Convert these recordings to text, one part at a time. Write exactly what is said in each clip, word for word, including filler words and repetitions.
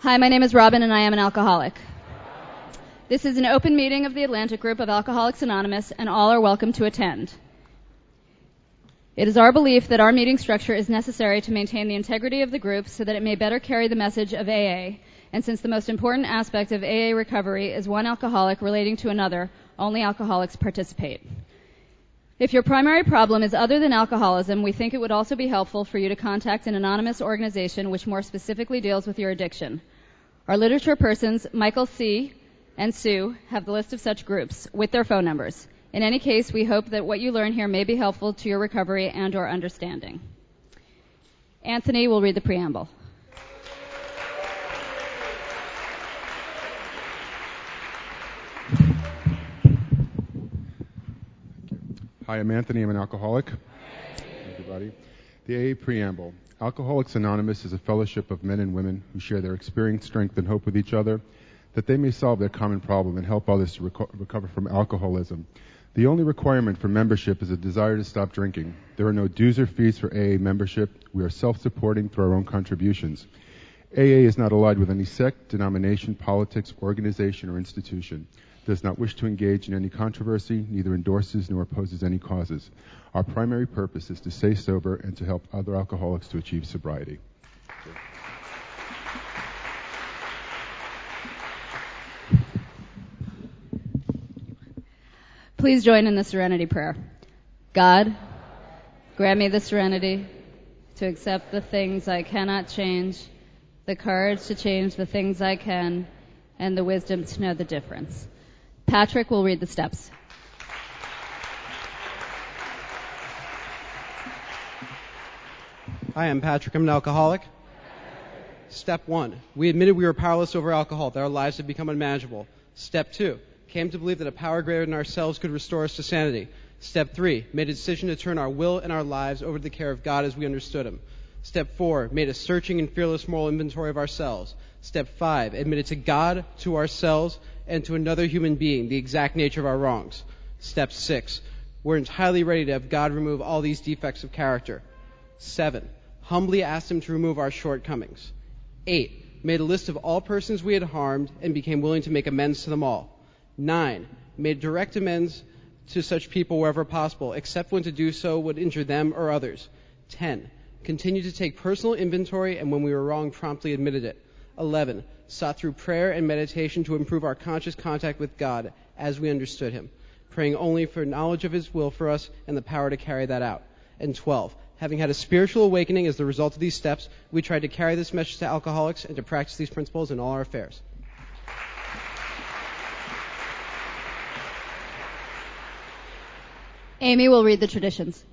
Hi, my name is Robin, and I am an alcoholic. This is an open meeting of the Atlantic Group of Alcoholics Anonymous, and all are welcome to attend. It is our belief that our meeting structure is necessary to maintain the integrity of the group so that it may better carry the message of A A, and since the most important aspect of A A recovery is one alcoholic relating to another, only alcoholics participate. If your primary problem is other than alcoholism, we think it would also be helpful for you to contact an anonymous organization which more specifically deals with your addiction. Our literature persons, Michael C. and Sue, have the list of such groups with their phone numbers. In any case, we hope that what you learn here may be helpful to your recovery and or understanding. Anthony will read the preamble. Hi, I'm Anthony. I'm an alcoholic. Hey. Everybody. The A A Preamble. Alcoholics Anonymous is a fellowship of men and women who share their experience, strength, and hope with each other, that they may solve their common problem and help others to reco- recover from alcoholism. The only requirement for membership is a desire to stop drinking. There are no dues or fees for A A membership. We are self-supporting through our own contributions. A A is not allied with any sect, denomination, politics, organization, or institution. Does not wish to engage in any controversy, neither endorses nor opposes any causes. Our primary purpose is to stay sober and to help other alcoholics to achieve sobriety. Please join in the serenity prayer. God, grant me the serenity to accept the things I cannot change, the courage to change the things I can, and the wisdom to know the difference. Patrick will read the steps. Hi, I'm Patrick. I'm an alcoholic. Step one, we admitted we were powerless over alcohol, that our lives had become unmanageable. Step two, came to believe that a power greater than ourselves could restore us to sanity. Step three, made a decision to turn our will and our lives over to the care of God as we understood Him. Step four, made a searching and fearless moral inventory of ourselves. Step five, admitted to God, to ourselves, and to another human being the exact nature of our wrongs. Step six, we're entirely ready to have God remove all these defects of character. Seven, humbly asked Him to remove our shortcomings. Eight, made a list of all persons we had harmed and became willing to make amends to them all. Nine, made direct amends to such people wherever possible, except when to do so would injure them or others. Ten, continued to take personal inventory and when we were wrong, promptly admitted it. Eleven, sought through prayer and meditation to improve our conscious contact with God as we understood Him, praying only for knowledge of His will for us and the power to carry that out. And twelve, having had a spiritual awakening as the result of these steps, we tried to carry this message to alcoholics and to practice these principles in all our affairs. Amy will read the traditions.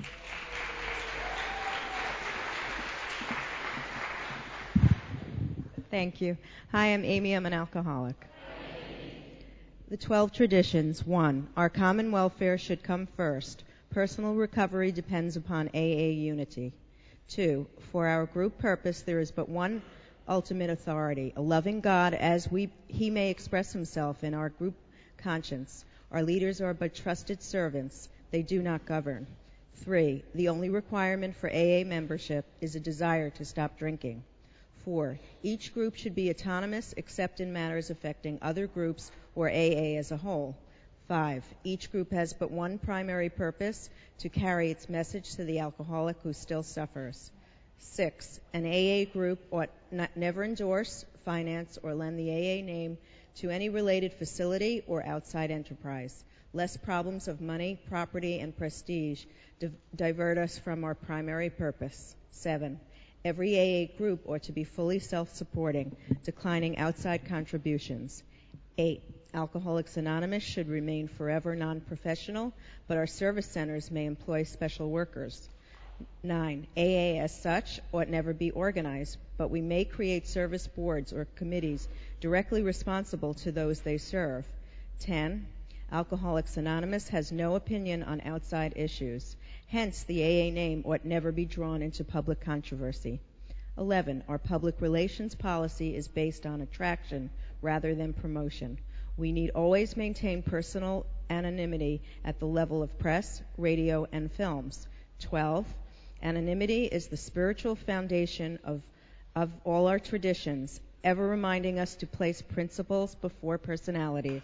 Thank you. Hi, I'm Amy. I'm an alcoholic. The twelve traditions. One, our common welfare should come first. Personal recovery depends upon A A unity. Two, for our group purpose, there is but one ultimate authority, a loving God as we, He may express Himself in our group conscience. Our leaders are but trusted servants. They do not govern. Three, the only requirement for A A membership is a desire to stop drinking. Four, each group should be autonomous except in matters affecting other groups or A A as a whole. Five, each group has but one primary purpose, to carry its message to the alcoholic who still suffers. Six, an A A group ought not, never endorse, finance, or lend the A A name to any related facility or outside enterprise, lest problems of money, property, and prestige div- divert us from our primary purpose. Seven, every A A group ought to be fully self-supporting, declining outside contributions. Eight, Alcoholics Anonymous should remain forever non-professional, but our service centers may employ special workers. Nine, A A as such ought never be organized, but we may create service boards or committees directly responsible to those they serve. Ten, Alcoholics Anonymous has no opinion on outside issues. Hence, the A A name ought never be drawn into public controversy. Eleven, our public relations policy is based on attraction rather than promotion. We need always maintain personal anonymity at the level of press, radio, and films. Twelve, anonymity is the spiritual foundation of, of all our traditions. ever reminding us to place principles before personalities.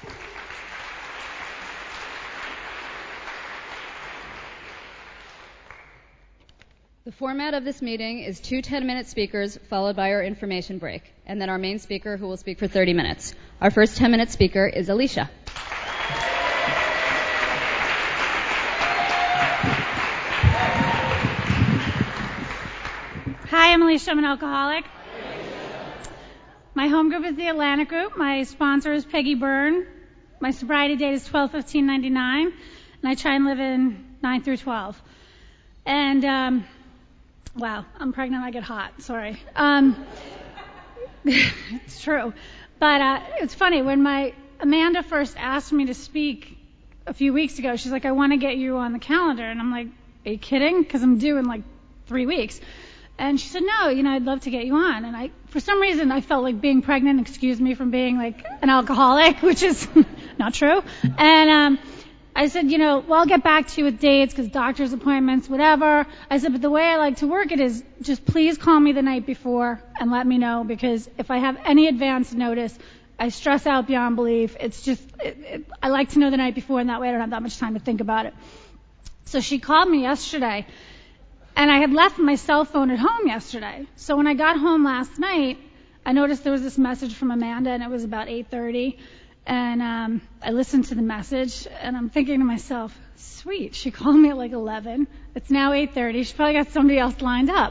The format of this meeting is two ten-minute speakers followed by our information break, and then our main speaker who will speak for thirty minutes. Our first ten-minute speaker is Alicia. Hi, I'm Alicia. I'm an alcoholic. My home group is the Atlantic Group. My sponsor is Peggy Byrne. My sobriety date is twelve fifteen ninety-nine, and I try and live in nine through twelve. And, um, wow, I'm pregnant. I get hot. Sorry. Um, it's true. But uh, it's funny. When my Amanda first asked me to speak a few weeks ago, she's like, I want to get you on the calendar. And I'm like, are you kidding? Because I'm due in like three weeks. And she said, no, you know, I'd love to get you on. And I, for some reason, I felt like being pregnant excused me from being like an alcoholic, which is not true. And um, I said, you know, well, I'll get back to you with dates because doctor's appointments, whatever. I said, but the way I like to work it is just please call me the night before and let me know, because if I have any advance notice, I stress out beyond belief. It's just, it, it, I like to know the night before, and that way I don't have that much time to think about it. So she called me yesterday. And I had left my cell phone at home yesterday. So when I got home last night, I noticed there was this message from Amanda, and it was about eight thirty. And um, I listened to the message, and I'm thinking to myself, sweet, she called me at like eleven. It's now eight thirty. She probably got somebody else lined up.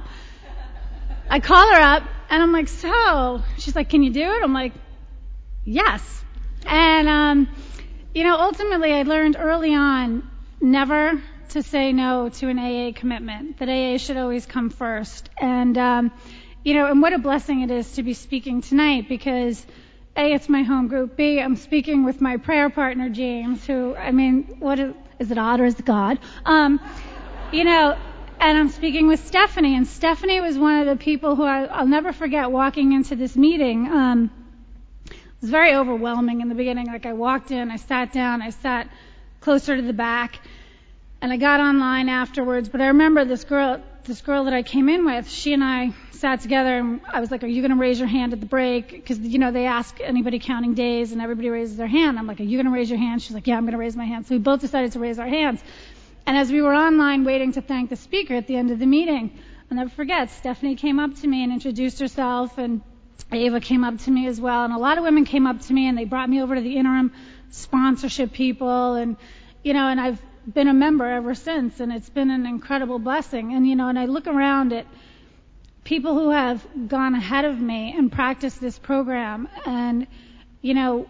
I call her up, and I'm like, so? She's like, can you do it? I'm like, yes. And, um, you know, ultimately I learned early on never to say no to an A A commitment, that A A should always come first. And, um, you know, and what a blessing it is to be speaking tonight, because A, it's my home group. B, I'm speaking with my prayer partner, James, who, I mean, what is, is it odd or is it God? Um, you know, and I'm speaking with Stephanie, and Stephanie was one of the people who I, I'll never forget walking into this meeting. Um, it was very overwhelming in the beginning. Like, I walked in, I sat down, I sat closer to the back, and I got online afterwards. But I remember this girl, this girl that I came in with, she and I sat together, and I was like, are you going to raise your hand at the break? Because, you know, they ask anybody counting days, and everybody raises their hand. I'm like, are you going to raise your hand? She's like, yeah, I'm going to raise my hand. So we both decided to raise our hands. And as we were online waiting to thank the speaker at the end of the meeting, I'll never forget, Stephanie came up to me and introduced herself, and Ava came up to me as well. And a lot of women came up to me, and they brought me over to the interim sponsorship people, and, you know, and I've been a member ever since, and it's been an incredible blessing. And, you know, and I look around at people who have gone ahead of me and practiced this program, and, you know,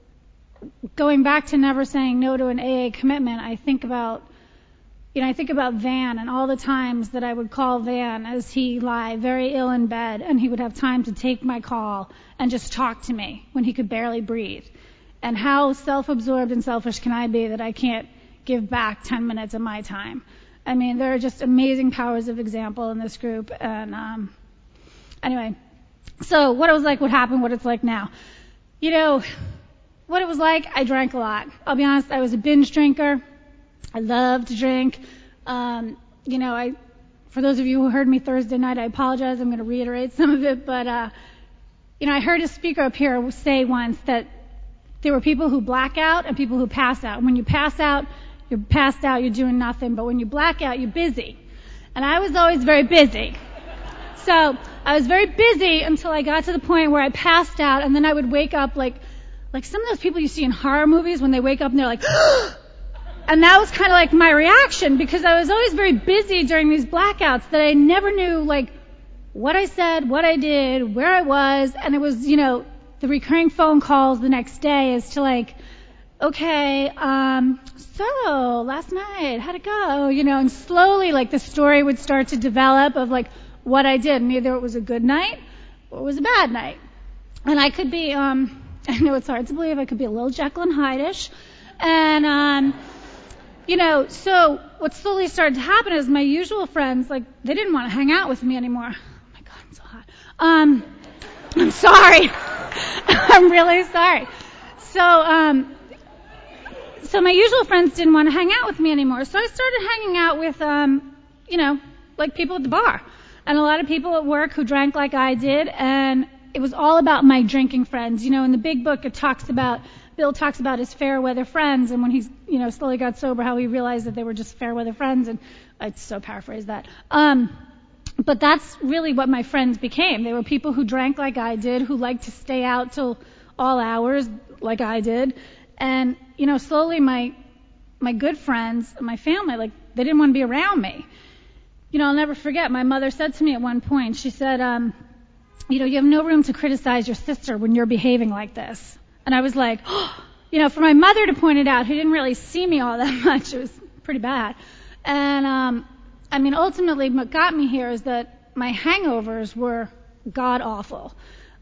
going back to never saying no to an A A commitment, I think about, you know, I think about Van and all the times that I would call Van as he lay very ill in bed, and he would have time to take my call and just talk to me when he could barely breathe. And how self-absorbed and selfish can I be that I can't give back ten minutes of my time? I mean, there are just amazing powers of example in this group. And um, anyway, so what it was like, what happened, what it's like now. You know, what it was like, I drank a lot. I'll be honest, I was a binge drinker. I love to drink. Um, you know, I, for those of you who heard me Thursday night, I apologize. I'm going to reiterate some of it. But, uh, you know, I heard a speaker up here say once that there were people who black out and people who pass out. And when you pass out, you're passed out, you're doing nothing. But when you black out, you're busy. And I was always very busy. So I was very busy until I got to the point where I passed out, and then I would wake up like, like some of those people you see in horror movies when they wake up and they're like, and that was kind of like my reaction, because I was always very busy during these blackouts that I never knew, like, what I said, what I did, where I was. And it was, you know, the recurring phone calls the next day as to like, okay, um, so last night, how'd it go? You know, and slowly like the story would start to develop of like what I did. And either it was a good night or it was a bad night. And I could be, um, I know it's hard to believe, I could be a little Jekyll and Hyde-ish. And, um, you know, so what slowly started to happen is my usual friends, like, they didn't want to hang out with me anymore. Oh my God, I'm so hot. Um, I'm sorry. I'm really sorry. So, um, so my usual friends didn't want to hang out with me anymore. So I started hanging out with, um, you know, like people at the bar. And a lot of people at work who drank like I did. And it was all about my drinking friends. You know, in the big book, it talks about, Bill talks about his fair weather friends, and when he's, you know, slowly got sober, how he realized that they were just fair weather friends, and I so paraphrase that. Um, but that's really what my friends became. They were people who drank like I did, who liked to stay out till all hours like I did, and, you know, slowly my, my good friends, my family, like, they didn't want to be around me. You know, I'll never forget, my mother said to me at one point, she said, um, you know, you have no room to criticize your sister when you're behaving like this. And I was like, oh, you know, for my mother to point it out, who didn't really see me all that much, it was pretty bad. And, um, I mean, ultimately what got me here is that my hangovers were god-awful.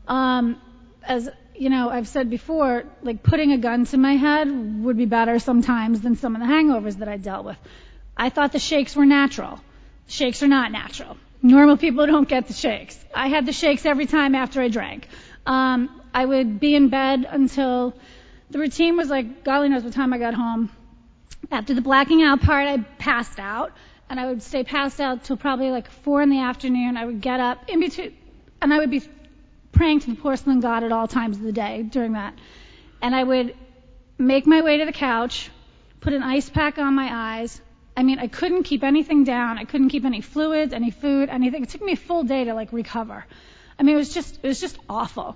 Um, as, you know, I've said before, like putting a gun to my head would be better sometimes than some of the hangovers that I dealt with. I thought the shakes were natural. Shakes are not natural. Normal people don't get the shakes. I had the shakes every time after I drank. Um, I would be in bed until the routine was like, golly knows what time I got home. After the blacking out part, I passed out, and I would stay passed out till probably like four in the afternoon. I would get up in between, and I would be praying to the porcelain god at all times of the day during that. And I would make my way to the couch, put an ice pack on my eyes. I mean, I couldn't keep anything down. I couldn't keep any fluids, any food, anything. It took me a full day to like recover. I mean, it was just, it was just awful.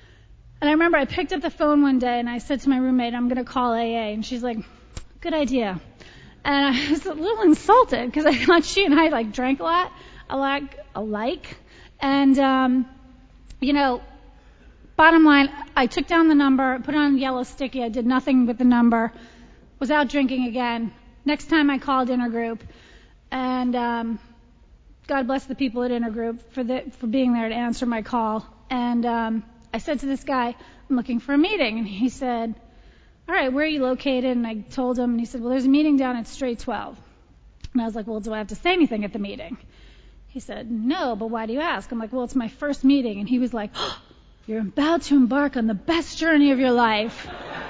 And I remember I picked up the phone one day and I said to my roommate, I'm going to call A A. And she's like, good idea. And I was a little insulted because I thought she and I like drank a lot, alike, alike. And, um, you know, bottom line, I took down the number, put it on yellow sticky. I did nothing with the number, was out drinking again. Next time I called Intergroup, and um, God bless the people at Intergroup for the, for being there to answer my call. And um, I said to this guy, I'm looking for a meeting. And he said, all right, where are you located? And I told him, and he said, well, there's a meeting down at Straight twelve. And I was like, well, do I have to say anything at the meeting? He said, no, but why do you ask? I'm like, well, it's my first meeting. And he was like, oh, you're about to embark on the best journey of your life.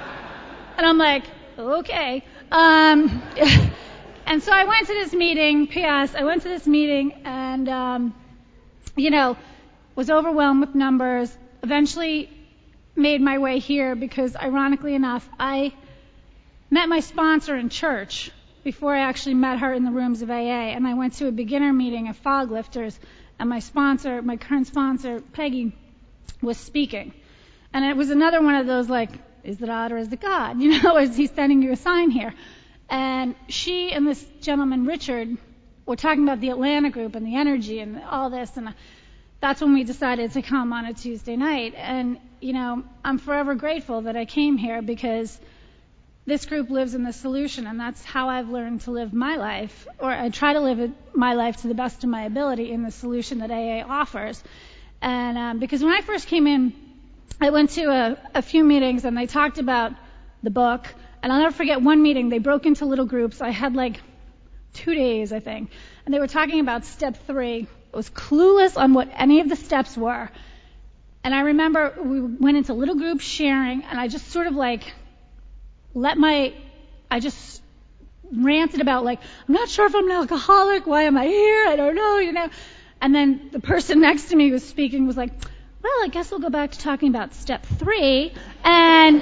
And I'm like, okay. Um, and so I went to this meeting, P S I went to this meeting and, um, you know, was overwhelmed with numbers, eventually made my way here because, ironically enough, I met my sponsor in church before I actually met her in the rooms of A A, and I went to a beginner meeting of fog lifters, and my sponsor, my current sponsor, Peggy, was speaking. And it was another one of those, like, is it God or is it God? You know, is he sending you a sign here? And she and this gentleman, Richard, were talking about the Atlanta group and the energy and all this, and that's when we decided to come on a Tuesday night. And, you know, I'm forever grateful that I came here because this group lives in the solution, and that's how I've learned to live my life, or I try to live it, my life to the best of my ability in the solution that A A offers. And um, because when I first came in, I went to a, a few meetings, and they talked about the book. And I'll never forget one meeting. They broke into little groups. I had like two days, I think. And they were talking about step three. I was clueless on what any of the steps were. And I remember we went into little groups sharing, and I just sort of like let my, I just ranted about like, I'm not sure if I'm an alcoholic. Why am I here? I don't know, you know. And then the person next to me who was speaking was like, well, I guess we'll go back to talking about step three. And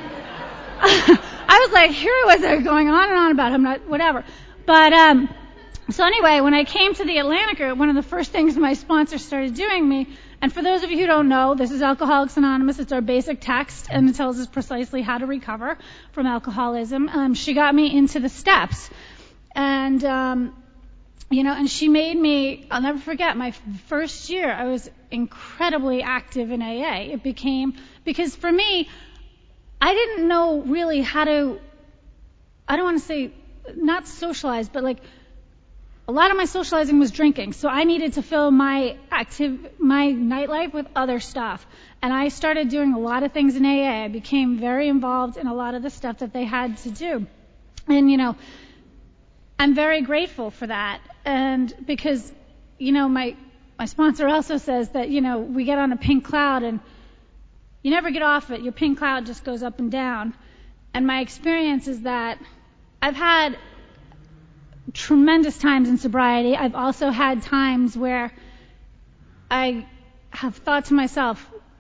I was like, here it was going on and on about him, not whatever. But um, so anyway, when I came to the Atlanta group, one of the first things my sponsor started doing me, and for those of you who don't know, this is Alcoholics Anonymous. It's our basic text, and it tells us precisely how to recover from alcoholism. Um, she got me into the steps. And, um, you know, and she made me, I'll never forget, my first year, I was incredibly active in A A. It became, because for me, I didn't know really how to, I don't want to say, not socialize, but like, a lot of my socializing was drinking, so I needed to fill my active, my nightlife with other stuff. And I started doing a lot of things in A A. I became very involved in a lot of the stuff that they had to do. And, you know, I'm very grateful for that. And because, you know, my, my sponsor also says that, you know, we get on a pink cloud and you never get off it. Your pink cloud just goes up and down. And my experience is that I've had tremendous times in sobriety. I've also had times where I have thought to myself,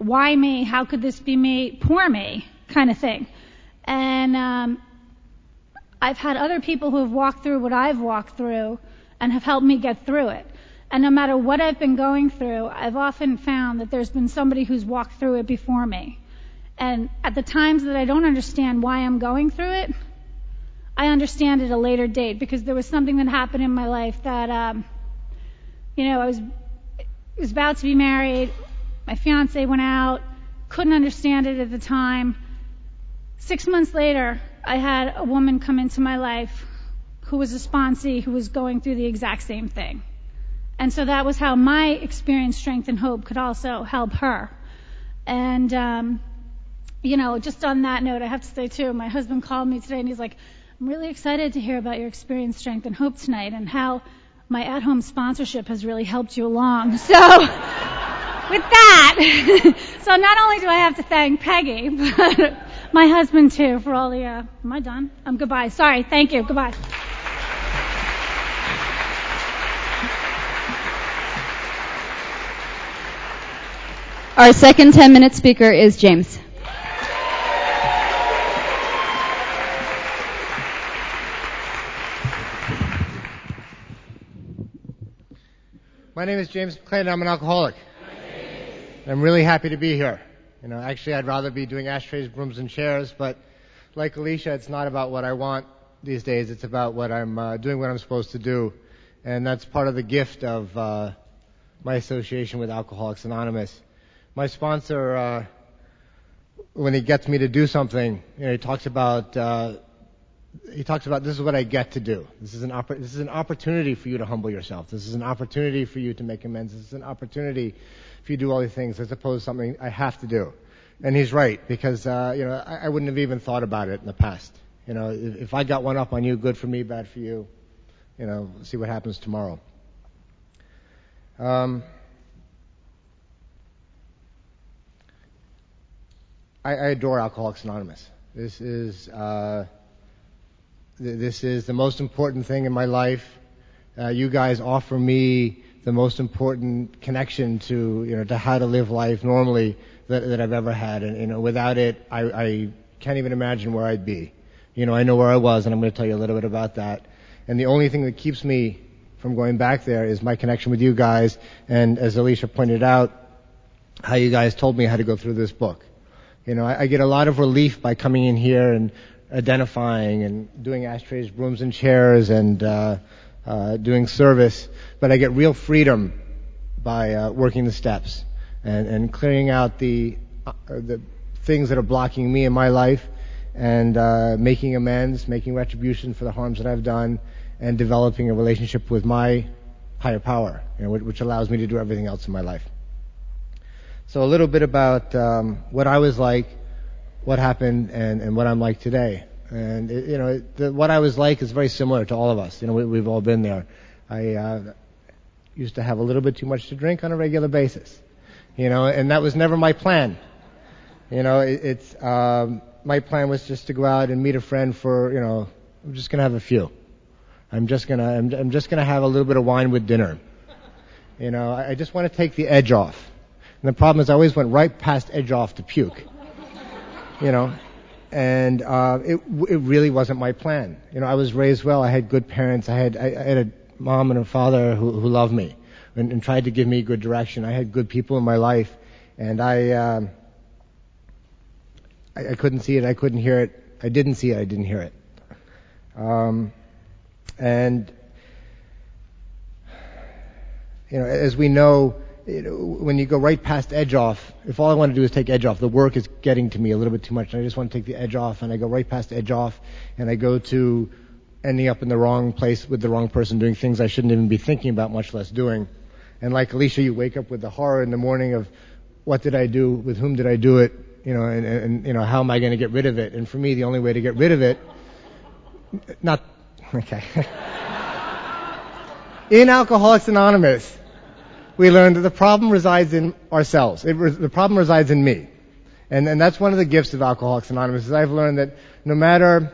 why me? How could this be me? Poor me, kind of thing. And um, I've had other people who have walked through what I've walked through and have helped me get through it. And no matter what I've been going through, I've often found that there's been somebody who's walked through it before me. And at the times that I don't understand why I'm going through it, I understand at a later date, because there was something that happened in my life that, um, you know, I was, was about to be married. My fiance went out, couldn't understand it at the time. Six months later, I had a woman come into my life who was a sponsee who was going through the exact same thing. And so that was how my experience, strength, and hope could also help her. And, um, you know, just on that note, I have to say, too, my husband called me today, and he's like, I'm really excited to hear about your experience, strength, and hope tonight, and how my at-home sponsorship has really helped you along. So, with that, so not only do I have to thank Peggy, but my husband, too, for all the, uh, am I done? Um, goodbye. Sorry. Thank you. Goodbye. Our second ten-minute speaker is James. My name is James McClain, and I'm an alcoholic. I'm really happy to be here. You know, actually, I'd rather be doing ashtrays, brooms, and chairs, but like Alicia, it's not about what I want these days. It's about what I'm uh, doing, what I'm supposed to do, and that's part of the gift of uh, my association with Alcoholics Anonymous. My sponsor, uh, when he gets me to do something, you know, he talks about uh, he talks about this is what I get to do. This is an oppor- this is an opportunity for you to humble yourself. This is an opportunity for you to make amends. This is an opportunity for you to do all these things as opposed to something I have to do. And he's right, because uh, you know I, I wouldn't have even thought about it in the past. You know, if, if I got one up on you, good for me, bad for you. You know, see what happens tomorrow. Um, I, I adore Alcoholics Anonymous. This is uh, th- this is the most important thing in my life. Uh, you guys offer me the most important connection to you know to how to live life normally that, that I've ever had, and you know without it, I, I can't even imagine where I'd be. You know, I know where I was, and I'm going to tell you a little bit about that. And the only thing that keeps me from going back there is my connection with you guys, and as Alicia pointed out, how you guys told me how to go through this book. You know, I, I get a lot of relief by coming in here and identifying and doing ashtrays, brooms, and chairs, and uh, uh, doing service, but I get real freedom by uh, working the steps and, and clearing out the uh, the things that are blocking me in my life, and uh, making amends, making retribution for the harms that I've done, and developing a relationship with my higher power, you know, which allows me to do everything else in my life. So a little bit about um, what I was like, what happened, and, and what I'm like today. And it, you know, it, the, what I was like is very similar to all of us. You know, we, we've all been there. I uh, used to have a little bit too much to drink on a regular basis. You know, and that was never my plan. You know, it, it's um, my plan was just to go out and meet a friend for, you know, I'm just gonna have a few. I'm just gonna, I'm, I'm just gonna have a little bit of wine with dinner. You know, I, I just want to take the edge off. And the problem is, I always went right past edge off to puke. You know, and uh, it it really wasn't my plan. You know, I was raised well. I had good parents. I had I, I had a mom and a father who who loved me and, and tried to give me good direction. I had good people in my life, and I. Um, I, I couldn't see it. I couldn't hear it. I didn't see it. I didn't hear it. Um, and, you know, as we know, you know, when you go right past edge off, if all I want to do is take edge off, the work is getting to me a little bit too much, and I just want to take the edge off, and I go right past edge off, and I go to ending up in the wrong place with the wrong person, doing things I shouldn't even be thinking about, much less doing. And like Alicia, you wake up with the horror in the morning of, what did I do? With whom did I do it? You know, and, and you know, how am I going to get rid of it? And for me, the only way to get rid of it, not, okay. In Alcoholics Anonymous, we learned that the problem resides in ourselves. It, the problem resides in me. And, and that's one of the gifts of Alcoholics Anonymous, is I've learned that no matter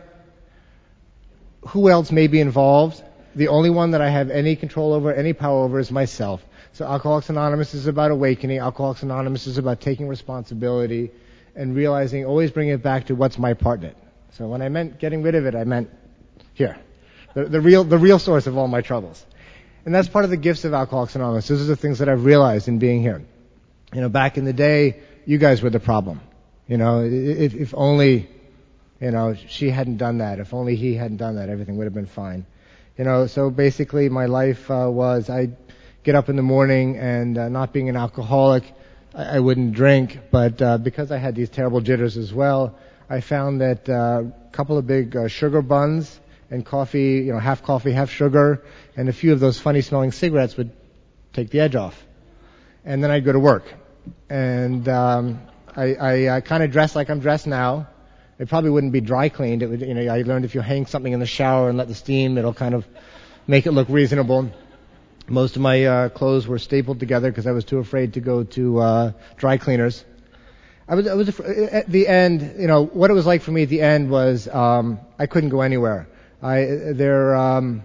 who else may be involved, the only one that I have any control over, any power over, is myself. So Alcoholics Anonymous is about awakening. Alcoholics Anonymous is about taking responsibility and realizing, always bring it back to what's my part in it. So when I meant getting rid of it, I meant here, the, the real, the real source of all my troubles. And that's part of the gifts of Alcoholics Anonymous. Those are the things that I've realized in being here. You know, back in the day, you guys were the problem. You know, if, if only, you know, she hadn't done that. If only he hadn't done that, everything would have been fine. You know, so basically my life uh, was I get up in the morning and uh, not being an alcoholic, I, I wouldn't drink. But uh, because I had these terrible jitters as well, I found that uh, a couple of big uh, sugar buns and coffee, you know, half coffee, half sugar, and a few of those funny smelling cigarettes would take the edge off. And then I'd go to work. And um, I, I uh, kind of dressed like I'm dressed now. It probably wouldn't be dry cleaned. It would, you know, I learned if you hang something in the shower and let the steam, it'll kind of make it look reasonable. Most of my uh, clothes were stapled together because I was too afraid to go to uh, dry cleaners. I was, I was af- at the end, you know, what it was like for me at the end was um, I couldn't go anywhere. I there um,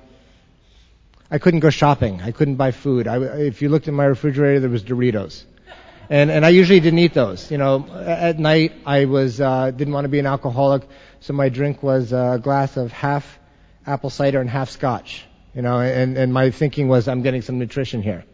I couldn't go shopping. I couldn't buy food. I, if you looked in my refrigerator, there was Doritos. And, and I usually didn't eat those. You know, at night I was, uh, didn't want to be an alcoholic, so my drink was a glass of half apple cider and half scotch. You know, and, and my thinking was I'm getting some nutrition here.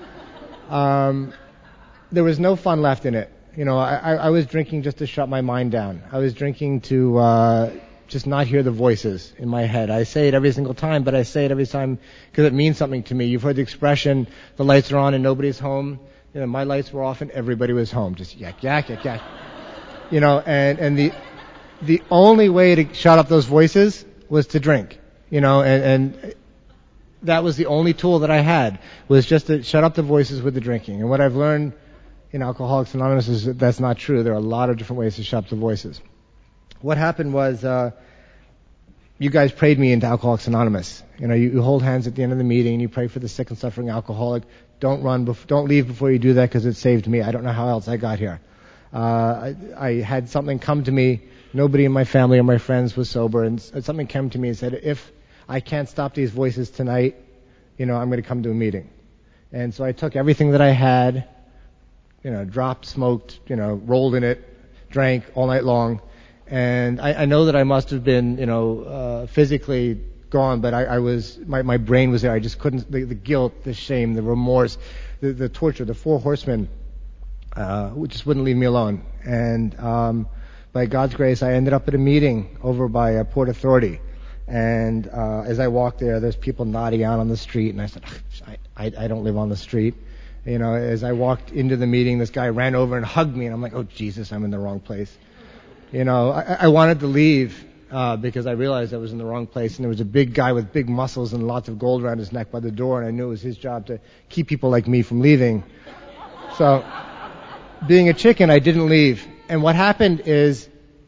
Um, there was no fun left in it. You know, I, I was drinking just to shut my mind down. I was drinking to, uh, just not hear the voices in my head. I say it every single time, but I say it every time because it means something to me. You've heard the expression, the lights are on and nobody's home. You know, my lights were off and everybody was home. Just yak, yak, yak, yak. You know, and, and the, the only way to shut up those voices was to drink. You know, and, and that was the only tool that I had, was just to shut up the voices with the drinking. And what I've learned in Alcoholics Anonymous is that that's not true. There are a lot of different ways to shut up the voices. What happened was, uh, you guys prayed me into Alcoholics Anonymous. You know, you, you hold hands at the end of the meeting and you pray for the sick and suffering alcoholic. Don't run, bef- don't leave before you do that because it saved me. I don't know how else I got here. Uh, I, I had something come to me. Nobody in my family or my friends was sober, and something came to me and said, if I can't stop these voices tonight, you know, I'm going to come to a meeting. And so I took everything that I had, you know, dropped, smoked, you know, rolled in it, drank all night long. And I, I know that I must have been, you know, uh, physically gone, but I, I was, my, my brain was there. I just couldn't, the, the guilt, the shame, the remorse, the, the torture, the four horsemen, uh, just wouldn't leave me alone. And, um, by God's grace, I ended up at a meeting over by uh, Port Authority. And, uh, as I walked there, there's people nodding out on the street, and I said, I, I, I don't live on the street. You know, as I walked into the meeting, this guy ran over and hugged me, and I'm like, oh Jesus, I'm in the wrong place. You know, I, I wanted to leave, uh, because I realized I was in the wrong place, and there was a big guy with big muscles and lots of gold around his neck by the door, and I knew it was his job to keep people like me from leaving. So, being a chicken, I didn't leave. And what happened is,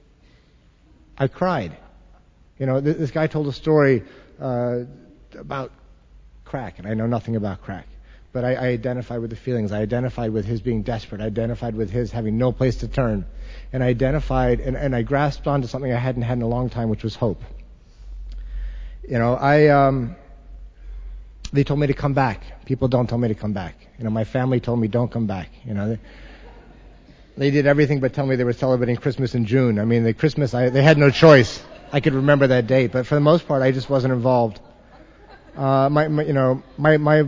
I cried. You know, th- this guy told a story, uh, about crack, and I know nothing about crack. But I, I identified with the feelings. I identified with his being desperate. I identified with his having no place to turn. And I identified, and, and I grasped onto something I hadn't had in a long time, which was hope. You know, I, um, they told me to come back. People don't tell me to come back. You know, my family told me don't come back. You know, they, they did everything but tell me they were celebrating Christmas in June. I mean, the Christmas, I, they had no choice. I could remember that date, but for the most part, I just wasn't involved. Uh, my, my, you know, my, my,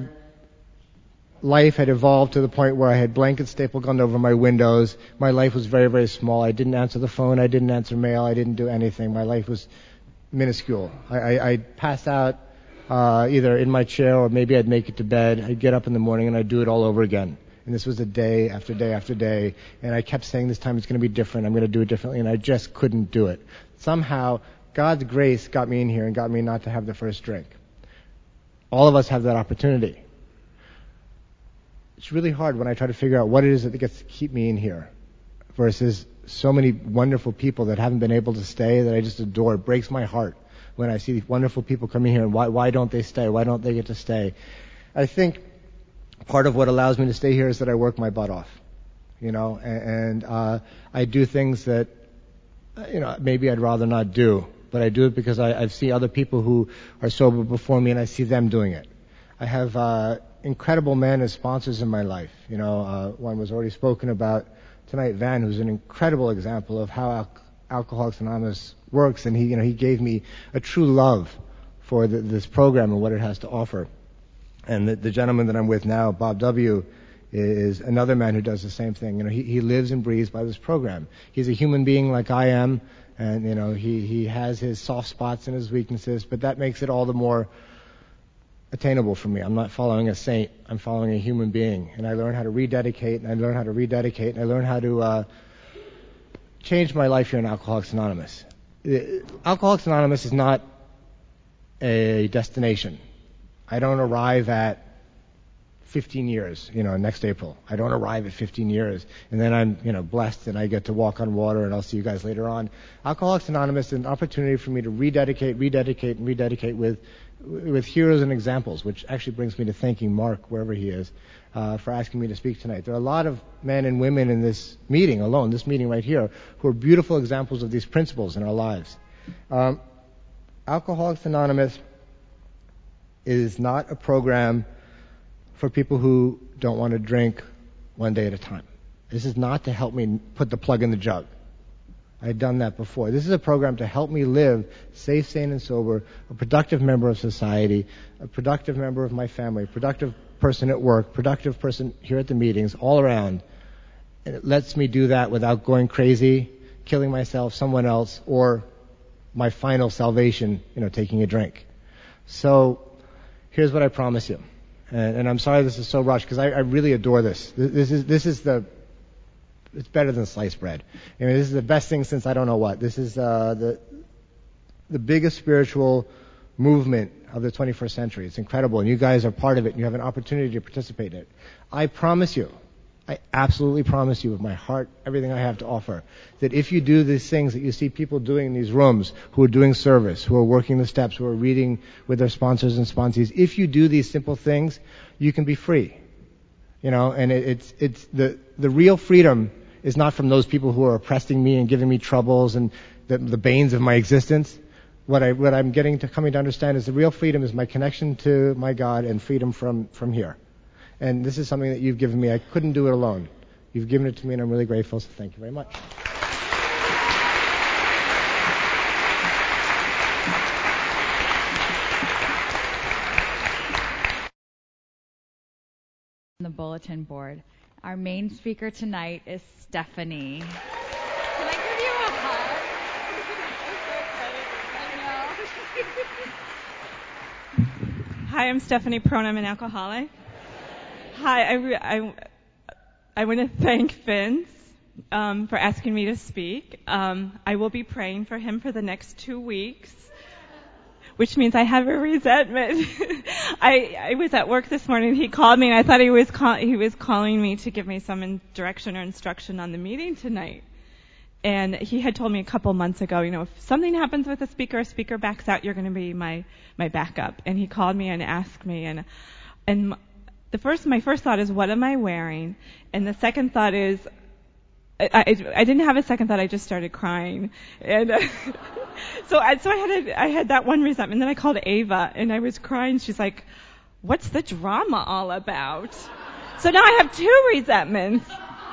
life had evolved to the point where I had blankets staple gunned over my windows. My life was very, very small. I didn't answer the phone. I didn't answer mail. I didn't do anything. My life was minuscule. I, I, I'd pass out uh, either in my chair or maybe I'd make it to bed. I'd get up in the morning and I'd do it all over again. And this was a day after day after day. And I kept saying this time it's going to be different. I'm going to do it differently. And I just couldn't do it. Somehow, God's grace got me in here and got me not to have the first drink. All of us have that opportunity. It's really hard when I try to figure out what it is that gets to keep me in here versus so many wonderful people that haven't been able to stay that I just adore. It breaks my heart when I see these wonderful people coming here and why, why don't they stay? Why don't they get to stay? I think part of what allows me to stay here is that I work my butt off, you know, and, and uh, I do things that, you know, maybe I'd rather not do, but I do it because I, I see other people who are sober before me and I see them doing it. I have, uh, incredible men as sponsors in my life. You know, uh, one was already spoken about tonight, Van, who's an incredible example of how Al- Alcoholics Anonymous works, and he, you know, he gave me a true love for the, this program and what it has to offer. And the, the gentleman that I'm with now, Bob W., is another man who does the same thing. You know, he, he lives and breathes by this program. He's a human being like I am, and you know, he, he has his soft spots and his weaknesses, but that makes it all the more attainable for me. I'm not following a saint. I'm following a human being, and I learn how to rededicate, and I learn how to rededicate, and I learn how to uh, change my life here in Alcoholics Anonymous. Alcoholics Anonymous is not a destination. I don't arrive at fifteen years, you know, next April. I don't arrive at fifteen years, and then I'm, you know, blessed and I get to walk on water, and I'll see you guys later on. Alcoholics Anonymous is an opportunity for me to rededicate, rededicate, and rededicate with with heroes and examples, which actually brings me to thanking Mark, wherever he is, uh, for asking me to speak tonight. There are a lot of men and women in this meeting alone, this meeting right here, who are beautiful examples of these principles in our lives. Um, Alcoholics Anonymous is not a program for people who don't want to drink one day at a time. This is not to help me put the plug in the jug. I've done that before. This is a program to help me live safe, sane, and sober, a productive member of society, a productive member of my family, a productive person at work, productive person here at the meetings, all around. And it lets me do that without going crazy, killing myself, someone else, or my final salvation, you know, taking a drink. So here's what I promise you. And, and I'm sorry this is so rushed, because I, I really adore this. this. This is this is the it's better than sliced bread. I mean, this is the best thing since I don't know what. This is uh, the the biggest spiritual movement of the twenty-first century. It's incredible, and you guys are part of it, and you have an opportunity to participate in it. I promise you, I absolutely promise you with my heart, everything I have to offer, that if you do these things that you see people doing in these rooms, who are doing service, who are working the steps, who are reading with their sponsors and sponsees, if you do these simple things, you can be free. You know, and it, it's it's the the real freedom is not from those people who are oppressing me and giving me troubles and the, the banes of my existence. What I what I'm getting to coming to understand is the real freedom is my connection to my God and freedom from from here. And this is something that you've given me. I couldn't do it alone. You've given it to me, and I'm really grateful, so thank you very much. The bulletin board. Our main speaker tonight is Stephanie. Can I give you a hug? I know. Hi, I'm Stephanie Prone. I'm an alcoholic. Hi, I, re- I, I want to thank Vince um, for asking me to speak. Um, I will be praying for him for the next two weeks, which means I have a resentment. I, I was at work this morning. He called me, and I thought he was call, he was calling me to give me some in direction or instruction on the meeting tonight. And he had told me a couple months ago, you know, if something happens with a speaker, a speaker backs out, you're going to be my my backup. And he called me and asked me, and and the first my first thought is, what am I wearing? And the second thought is, I, I, I didn't have a second thought. I just started crying, and uh, so I so I had a, I had that one resentment. Then I called Ava, and I was crying. She's like, "What's the drama all about?" So now I have two resentments,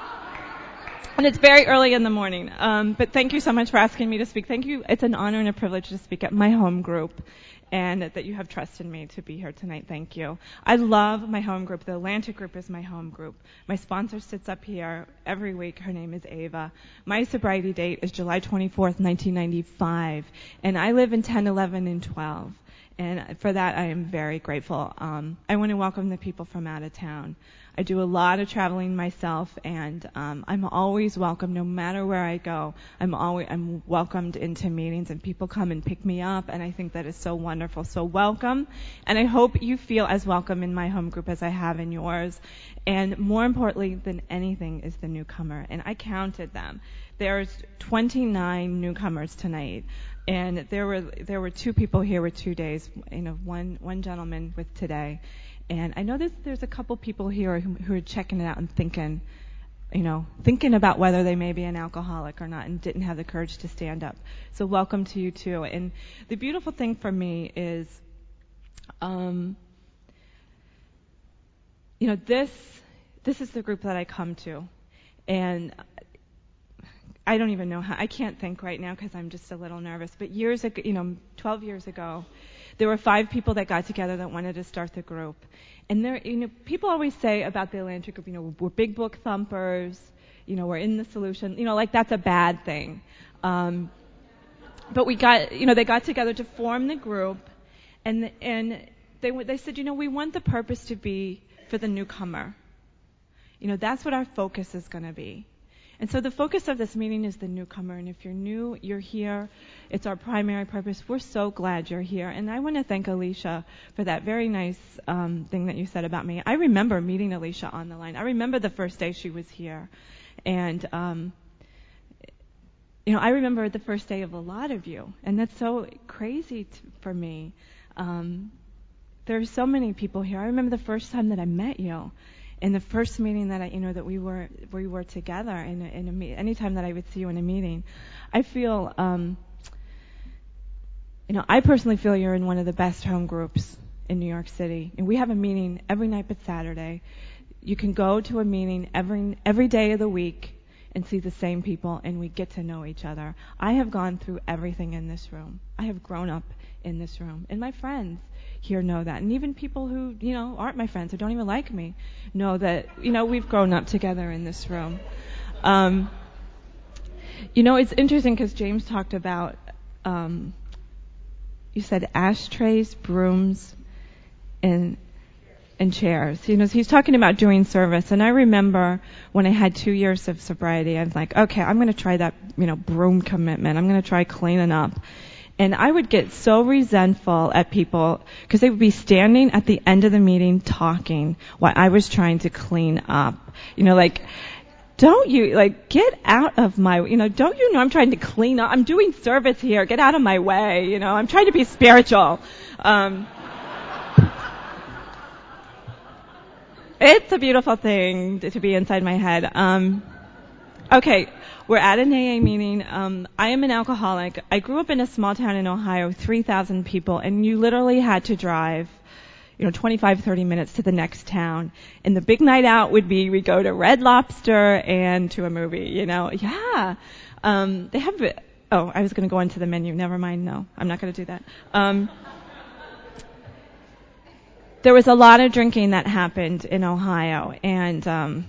and it's very early in the morning. Um, but thank you so much for asking me to speak. Thank you. It's an honor and a privilege to speak at my home group, and that you have trusted me to be here tonight. Thank you. I love my home group. The Atlantic group is my home group. My sponsor sits up here every week. Her name is Ava. My sobriety date is July twenty-fourth, nineteen ninety-five, and I live in ten, eleven, and twelve. And for that, I am very grateful. Um, I want to welcome the people from out of town. I do a lot of traveling myself, and um, I'm always welcome, no matter where I go. I'm always I'm welcomed into meetings, and people come and pick me up, and I think that is so wonderful. So welcome, and I hope you feel as welcome in my home group as I have in yours. And more importantly than anything is the newcomer, and I counted them. There's twenty-nine newcomers tonight, and there were there were two people here with two days. You know, one one gentleman with today. And I know there's, there's a couple people here who, who are checking it out and thinking, you know, thinking about whether they may be an alcoholic or not, and didn't have the courage to stand up. So welcome to you too. And the beautiful thing for me is, um, you know, this this is the group that I come to, and I don't even know how. I can't think right now because I'm just a little nervous. But years ago, you know, twelve years ago, there were five people that got together that wanted to start the group. And there, you know, people always say about the Atlantic Group, you know, we're big book thumpers, you know, we're in the solution, you know, like that's a bad thing. Um, but we got, you know, they got together to form the group, and and they they said, you know, we want the purpose to be for the newcomer. You know, that's what our focus is going to be. And so the focus of this meeting is the newcomer. And if you're new, you're here. It's our primary purpose. We're so glad you're here. And I want to thank Alicia for that very nice um, thing that you said about me. I remember meeting Alicia on the line. I remember the first day she was here. And, um, you know, I remember the first day of a lot of you. And that's so crazy t- for me. Um, there are so many people here. I remember the first time that I met you. In the first meeting that I, you know, that we were we were together in a, in a me- anytime that I would see you in a meeting, I feel, um, you know, I personally feel you're in one of the best home groups in New York City, and we have a meeting every night but Saturday. You can go to a meeting every every day of the week and see the same people, and we get to know each other. I have gone through everything in this room. I have grown up in this room, and my friends here know that, and even people who, you know, aren't my friends, who don't even like me, know that, you know, we've grown up together in this room. Um, you know, it's interesting because James talked about, um, you said ashtrays, brooms, and and chairs. You know, he's talking about doing service, and I remember when I had two years of sobriety, I was like, okay, I'm going to try that, you know, broom commitment. I'm going to try cleaning up. And I would get so resentful at people because they would be standing at the end of the meeting talking while I was trying to clean up. You know, like, don't you, like, get out of my, you know, don't you know I'm trying to clean up? I'm doing service here. Get out of my way. You know, I'm trying to be spiritual. Um, it's a beautiful thing to, to be inside my head. Um, okay. We're at an A A meeting. Um, I am an alcoholic. I grew up in a small town in Ohio, three thousand people, and you literally had to drive, you know, twenty-five, thirty minutes to the next town. And the big night out would be we go to Red Lobster and to a movie, you know. Yeah. Um, they have, oh, I was going to go into the menu. Never mind. No, I'm not going to do that. Um, there was a lot of drinking that happened in Ohio, and um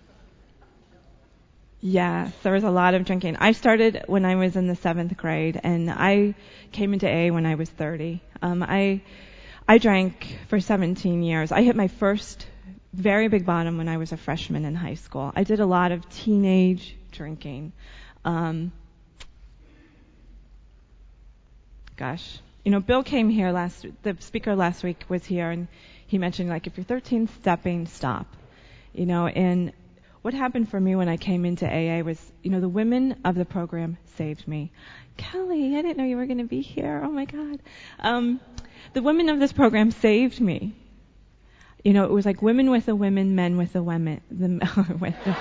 Yes, there was a lot of drinking. I started when I was in the seventh grade, and I came into A A when I was thirty. Um, I I drank for seventeen years. I hit my first very big bottom when I was a freshman in high school. I did a lot of teenage drinking. Um, gosh, you know, Bill came here last. The speaker last week was here, and he mentioned, like, if you're thirteen, stepping, stop. You know, and what happened for me when I came into A A was, you know, the women of the program saved me. Kelly, I didn't know you were going to be here. Oh, my God. Um, the women of this program saved me. You know, it was like women with the women, men with the women. The, with the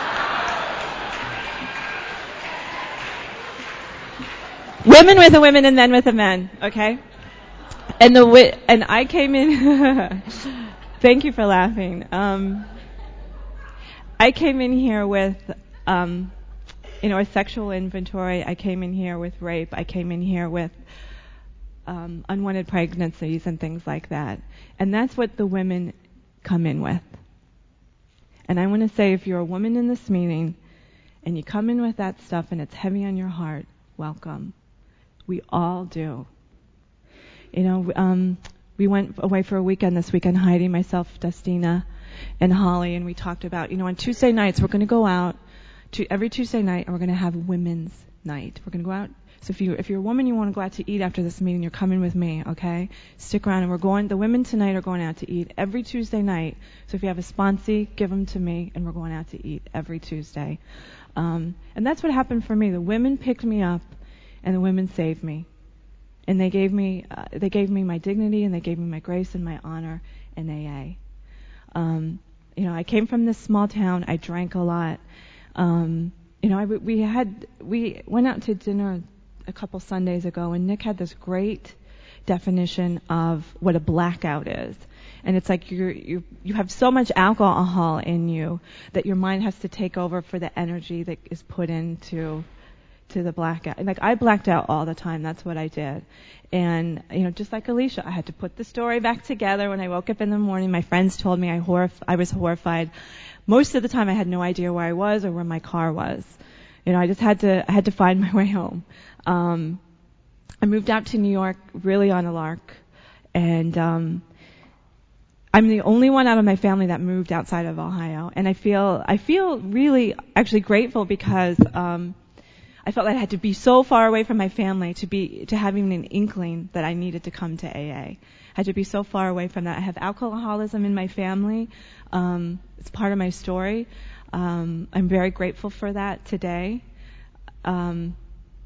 women with the women and men with the men, okay? And the and I came in. Thank you for laughing. Um, I came in here with, um, you know, a sexual inventory. I came in here with rape. I came in here with um, unwanted pregnancies and things like that. And that's what the women come in with. And I want to say, if you're a woman in this meeting and you come in with that stuff and it's heavy on your heart, welcome. We all do. You know, um, we went away for a weekend this weekend, Heidi, myself, Dustina, and Holly, and we talked about, you know, on Tuesday nights we're going to go out to every Tuesday night, and we're going to have women's night. We're going to go out. So if you if you're a woman, you want to go out to eat after this meeting, you're coming with me, okay? Stick around, and we're going. The women tonight are going out to eat every Tuesday night. So if you have a sponsee, give them to me, and we're going out to eat every Tuesday. Um, and that's what happened for me. The women picked me up, and the women saved me. And they gave me uh, they gave me my dignity, and they gave me my grace and my honor in A A. Um, you know, I came from this small town. I drank a lot. Um, you know, I, we had we went out to dinner a couple Sundays ago, and Nick had this great definition of what a blackout is. And it's like you you you have so much alcohol in you that your mind has to take over for the energy that is put into to the blackout. Like I blacked out all the time. That's what I did. And, you know, just like Alicia, I had to put the story back together. When I woke up in the morning, my friends told me I horrif- I was horrified. Most of the time I had no idea where I was or where my car was. You know, I just had to, I had to find my way home. Um, I moved out to New York really on a lark. And, um, I'm the only one out of my family that moved outside of Ohio. And I feel, I feel really actually grateful because, um, I felt I had to be so far away from my family to be to have even an inkling that I needed to come to A A. I had to be so far away from that. I have alcoholism in my family. Um, it's part of my story. Um, I'm very grateful for that today. Um,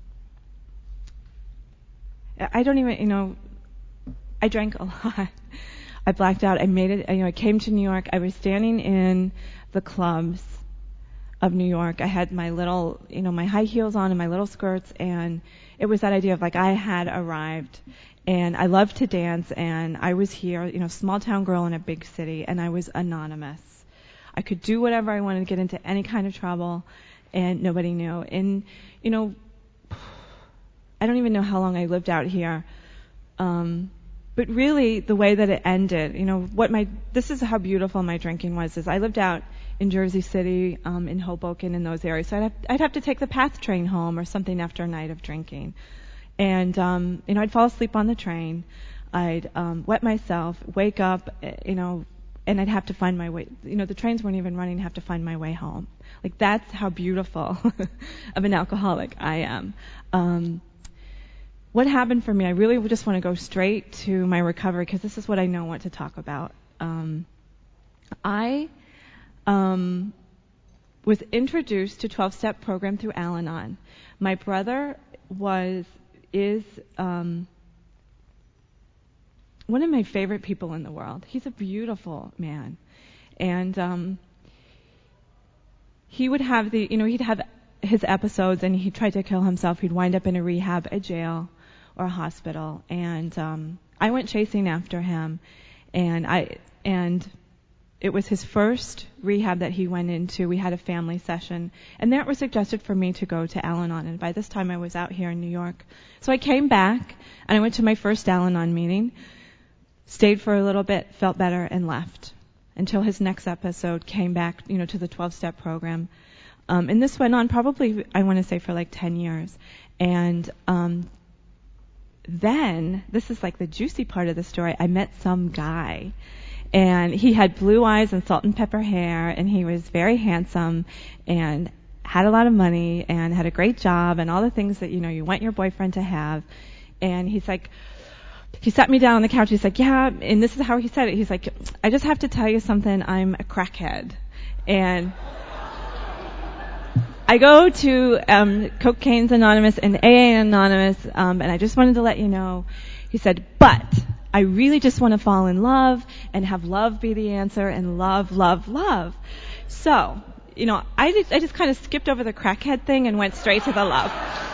I don't even, you know, I drank a lot. I blacked out. I made it, you know, I came to New York. I was standing in the clubs of New York. I had my little, you know, my high heels on and my little skirts, and it was that idea of like I had arrived, and I loved to dance, and I was here, you know, small town girl in a big city, and I was anonymous. I could do whatever I wanted, get into any kind of trouble, and nobody knew. And, you know, I don't even know how long I lived out here. Um, but really, the way that it ended, you know, what my, this is how beautiful my drinking was, is I lived out in Jersey City, um, in Hoboken, in those areas. So I'd have, I'd have to take the PATH train home or something after a night of drinking. And, um, you know, I'd fall asleep on the train. I'd, um, wet myself, wake up, you know, and I'd have to find my way. You know, the trains weren't even running, I'd have to find my way home. Like, that's how beautiful of an alcoholic I am. Um, what happened for me, I really just want to go straight to my recovery because this is what I know what to talk about. Um, I um, was introduced to twelve-step program through Al-Anon. My brother was, is um, one of my favorite people in the world. He's a beautiful man. And um, he would have the, you know, he'd have his episodes and he tried to kill himself. He'd wind up in a rehab, a jail, or a hospital. And um, I went chasing after him. And I, and it was his first rehab that he went into. We had a family session. And there it was suggested for me to go to Al-Anon. And by this time I was out here in New York. So I came back and I went to my first Al-Anon meeting, stayed for a little bit, felt better, and left until his next episode came back, you know, to the twelve-step program. Um, and this went on probably, I want to say, for like ten years. And um, then, this is like the juicy part of the story, I met some guy. And he had blue eyes and salt and pepper hair, and he was very handsome and had a lot of money and had a great job and all the things that, you know, you want your boyfriend to have. And he's like, he sat me down on the couch. He's like, yeah, and this is how he said it. He's like, I just have to tell you something. I'm a crackhead. And I go to um, Cocaine's Anonymous and A A Anonymous, um, and I just wanted to let you know. He said, but I really just want to fall in love and have love be the answer and love, love, love. So, you know, I just, I just kind of skipped over the crackhead thing and went straight to the love.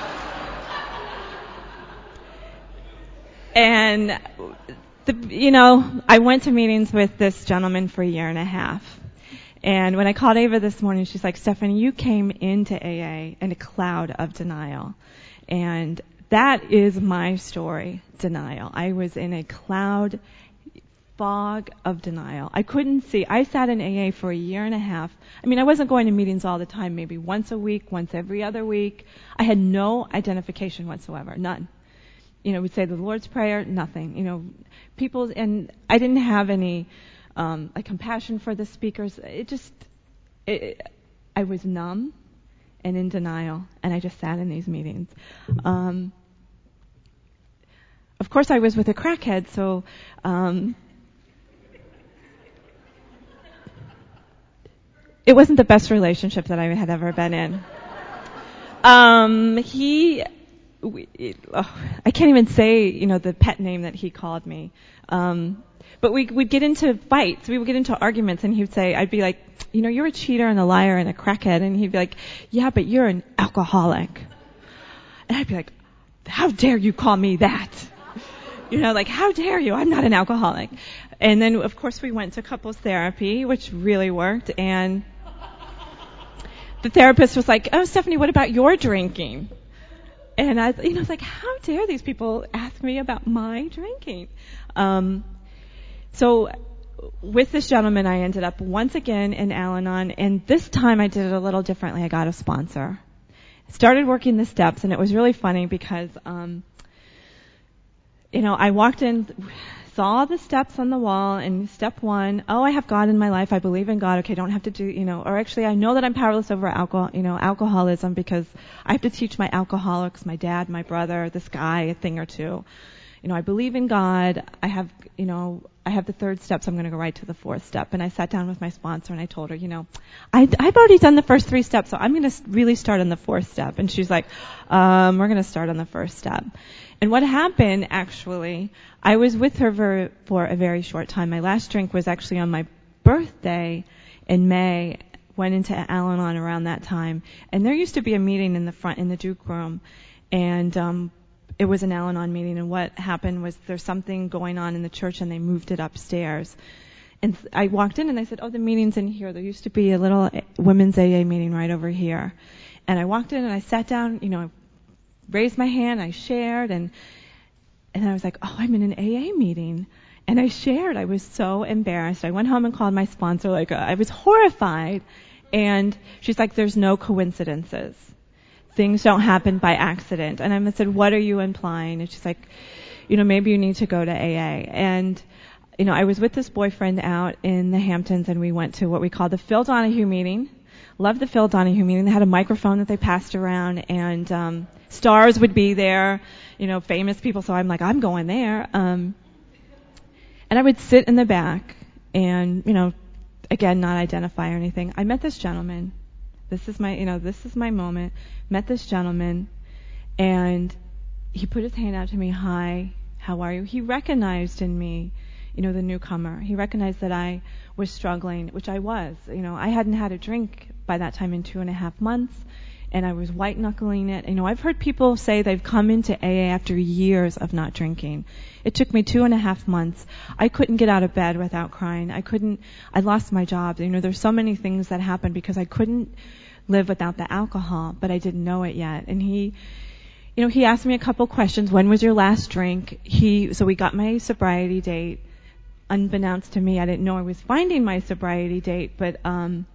And, the, you know, I went to meetings with this gentleman for a year and a half. And when I called Ava this morning, she's like, Stephanie, you came into A A in a cloud of denial. And that is my story, denial. I was in a cloud, fog of denial. I couldn't see. I sat in A A for a year and a half. I mean, I wasn't going to meetings all the time, maybe once a week, once every other week. I had no identification whatsoever, none. You know, we'd say the Lord's Prayer, nothing. You know, people, and I didn't have any um, like compassion for the speakers. It just, it, I was numb and in denial, and I just sat in these meetings. Um, of course, I was with a crackhead, so um, it wasn't the best relationship that I had ever been in. Um, he. We, it, oh, I can't even say, you know, the pet name that he called me. Um, but we, we'd get into fights. We would get into arguments, and he would say, I'd be like, you know, you're a cheater and a liar and a crackhead. And he'd be like, yeah, but you're an alcoholic. And I'd be like, how dare you call me that? You know, like, how dare you? I'm not an alcoholic. And then, of course, we went to couples therapy, which really worked. And the therapist was like, "Oh, Stephanie, what about your drinking?" And I, you know, was like, how dare these people ask me about my drinking? Um, so with this gentleman, I ended up once again in Al-Anon, and this time I did it a little differently. I got a sponsor. Started working the steps, and it was really funny because, um, you know, I walked in, saw the steps on the wall, and step one, oh, I have God in my life. I believe in God. Okay, don't have to do, you know, or actually I know that I'm powerless over alcohol, you know, alcoholism because I have to teach my alcoholics, my dad, my brother, this guy, a thing or two. You know, I believe in God. I have, you know, I have the third step, so I'm going to go right to the fourth step. And I sat down with my sponsor and I told her, you know, I, I've already done the first three steps, so I'm going to really start on the fourth step. And she's like, um, we're going to start on the first step. And what happened, actually, I was with her for, for a very short time. My last drink was actually on my birthday in May. Went into Al-Anon around that time. And there used to be a meeting in the front, in the Duke room. And um, it was an Al-Anon meeting. And what happened was there's something going on in the church, and they moved it upstairs. And I walked in, and they said, oh, the meeting's in here. There used to be a little women's A A meeting right over here. And I walked in, and I sat down, you know, raised my hand, I shared, and and I was like, oh, I'm in an A A meeting. And I shared. I was so embarrassed. I went home and called my sponsor. Like, uh, I was horrified. And she's like, there's no coincidences. Things don't happen by accident. And I said, what are you implying? And she's like, you know, maybe you need to go to A A. And, you know, I was with this boyfriend out in the Hamptons, and we went to what we call the Phil Donahue meeting. Loved the Phil Donahue meeting. They had a microphone that they passed around, and um, stars would be there, you know, famous people. So I'm like, I'm going there. Um, and I would sit in the back and, you know, again, not identify or anything. I met this gentleman. This is my, you know, this is my moment. Met this gentleman, and he put his hand out to me. Hi, how are you? He recognized in me, you know, the newcomer. He recognized that I was struggling, which I was. You know, I hadn't had a drink by that time in two and a half months, and I was white-knuckling it. You know, I've heard people say they've come into A A after years of not drinking. It took me two and a half months. I couldn't get out of bed without crying. I couldn't, I lost my job. You know, there's so many things that happened because I couldn't live without the alcohol, but I didn't know it yet. And he, you know, he asked me a couple questions. When was your last drink? He, so we got my sobriety date. Unbeknownst to me, I didn't know I was finding my sobriety date, but um,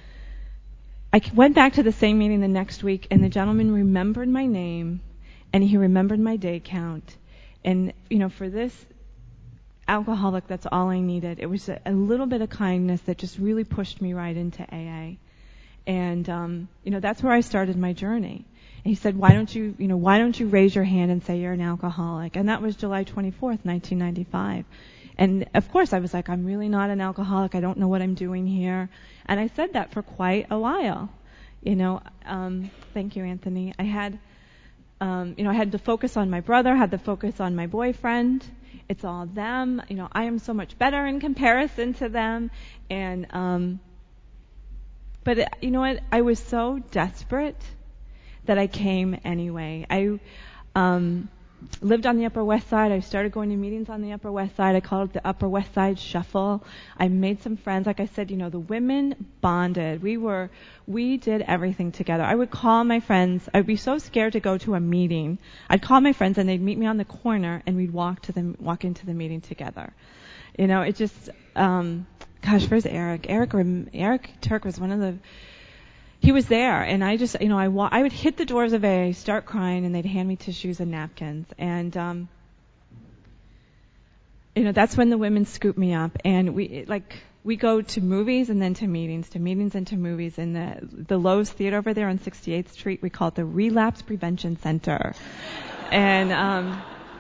I went back to the same meeting the next week, and the gentleman remembered my name, and he remembered my day count. And, you know, for this alcoholic, that's all I needed. It was a, a little bit of kindness that just really pushed me right into A A. And, um, you know, that's where I started my journey. And he said, why don't you, you know, why don't you raise your hand and say you're an alcoholic? And that was July twenty-fourth, nineteen ninety-five. And, of course, I was like, I'm really not an alcoholic. I don't know what I'm doing here. And I said that for quite a while. You know, um, thank you, Anthony. I had, um, you know, I had to focus on my brother, had to focus on my boyfriend. It's all them. You know, I am so much better in comparison to them. And, um, but, it, you know what? I was so desperate that I came anyway. I, um, lived on the Upper West Side. I started going to meetings on the Upper West Side. I called it the Upper West Side Shuffle. I made some friends. Like I said, you know, the women bonded. We were, we did everything together. I would call my friends. I'd be so scared to go to a meeting. I'd call my friends, and they'd meet me on the corner, and we'd walk to the, walk into the meeting together. You know, it just, um, gosh, where's Eric? Eric, Eric Turk was one of the, he was there, and I just, you know, I, wa- I would hit the doors of A A, start crying, and they'd hand me tissues and napkins. And, um, you know, that's when the women scoop me up. And we, like, we go to movies and then to meetings, to meetings and to movies. In the, the Lowe's Theater over there on sixty-eighth Street, we call it the Relapse Prevention Center. and, um,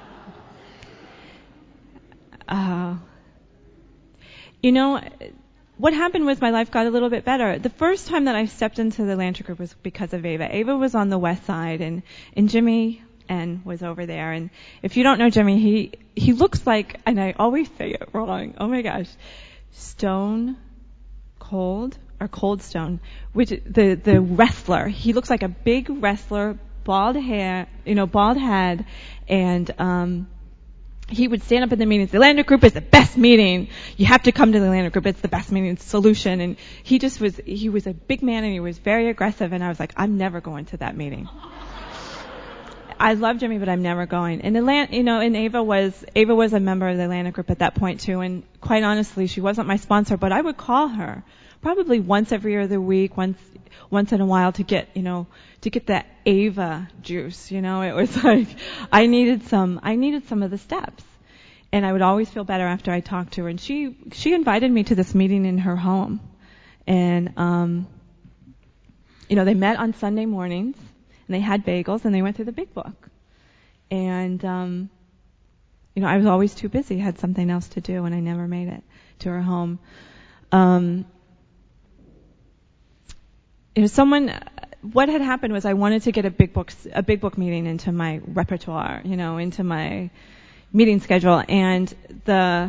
uh, you know, what happened was my life got a little bit better. The first time that I stepped into the Lantern Group was because of Ava. Ava was on the west side, and, and Jimmy N was over there. And if you don't know Jimmy, he, he looks like, and I always say it wrong, oh my gosh, Stone Cold, or Cold Stone, which, the, the wrestler. He looks like a big wrestler, bald hair, you know, bald head, and, um, he would stand up in the meetings. The Atlantic Group is the best meeting. You have to come to the Atlantic Group. It's the best meeting solution. And he just was, he was a big man and he was very aggressive. And I was like, I'm never going to that meeting. I love Jimmy, but I'm never going. And Atlant, you know, and Ava was, Ava was a member of the Atlantic Group at that point too. And quite honestly, she wasn't my sponsor, but I would call her probably once every other week, once, once in a while to get, you know, to get that Ava juice. You know, it was like, I needed some, I needed some of the steps. And I would always feel better after I talked to her. And she, she invited me to this meeting in her home. And, um, you know, they met on Sunday mornings. And they had bagels, and they went through the big book. And, um, you know, I was always too busy, had something else to do, and I never made it to her home. Um, you know, someone, what had happened was I wanted to get a big book, a big book meeting into my repertoire, you know, into my meeting schedule. And the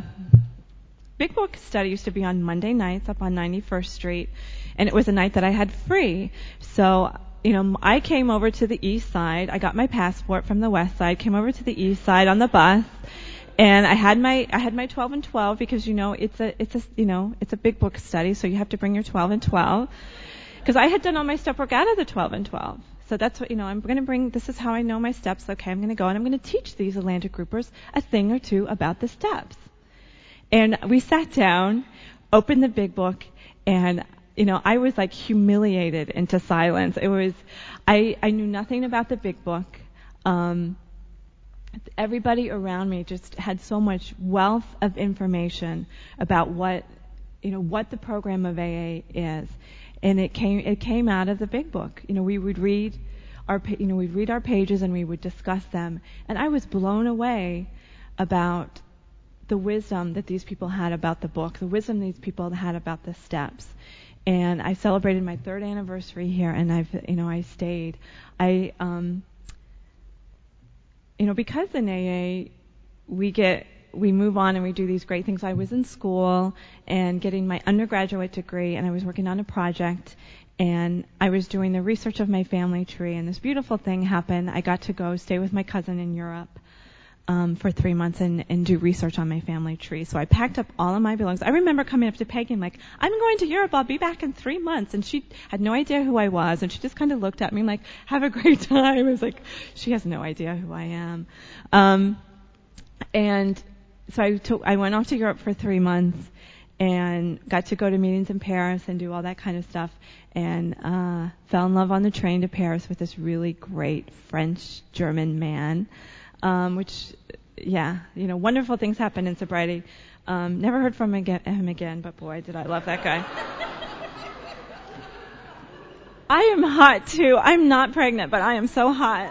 big book study used to be on Monday nights up on ninety-first Street, and it was a night that I had free. So, you know, I came over to the east side. I got my passport from the west side, came over to the east side on the bus, and I had my I had my twelve and twelve because, you know, it's a it's a you know it's a big book study, so you have to bring your twelve and twelve. Because I had done all my step work out of the twelve and twelve, so that's what, you know, I'm going to bring. This is how I know my steps. Okay, I'm going to go and I'm going to teach these Atlantic groupers a thing or two about the steps. And we sat down, opened the big book, and you know, I was like humiliated into silence. It was, I, I knew nothing about the big book. Um, everybody around me just had so much wealth of information about what, you know, what the program of A A is. And it came, it came out of the big book. You know, we would read our, you know, we'd read our pages and we would discuss them. And I was blown away about the wisdom that these people had about the book, the wisdom these people had about the steps. And I celebrated my third anniversary here, and I've, you know, I stayed. I, um, you know, because in A A, we get, we move on and we do these great things. I was in school and getting my undergraduate degree, and I was working on a project, and I was doing the research of my family tree, and this beautiful thing happened. I got to go stay with my cousin in Europe. Um, for three months and, and do research on my family tree. So I packed up all of my belongings. I remember coming up to Peggy and like, I'm going to Europe. I'll be back in three months. And she had no idea who I was. And she just kind of looked at me like, have a great time. I was like, she has no idea who I am. Um, and so I took, I went off to Europe for three months and got to go to meetings in Paris and do all that kind of stuff. And uh, fell in love on the train to Paris with this really great French-German man. Um, which, yeah, you know, wonderful things happen in sobriety. Um, never heard from again, him again, but boy, did I love that guy. I am hot too. I'm not pregnant, but I am so hot.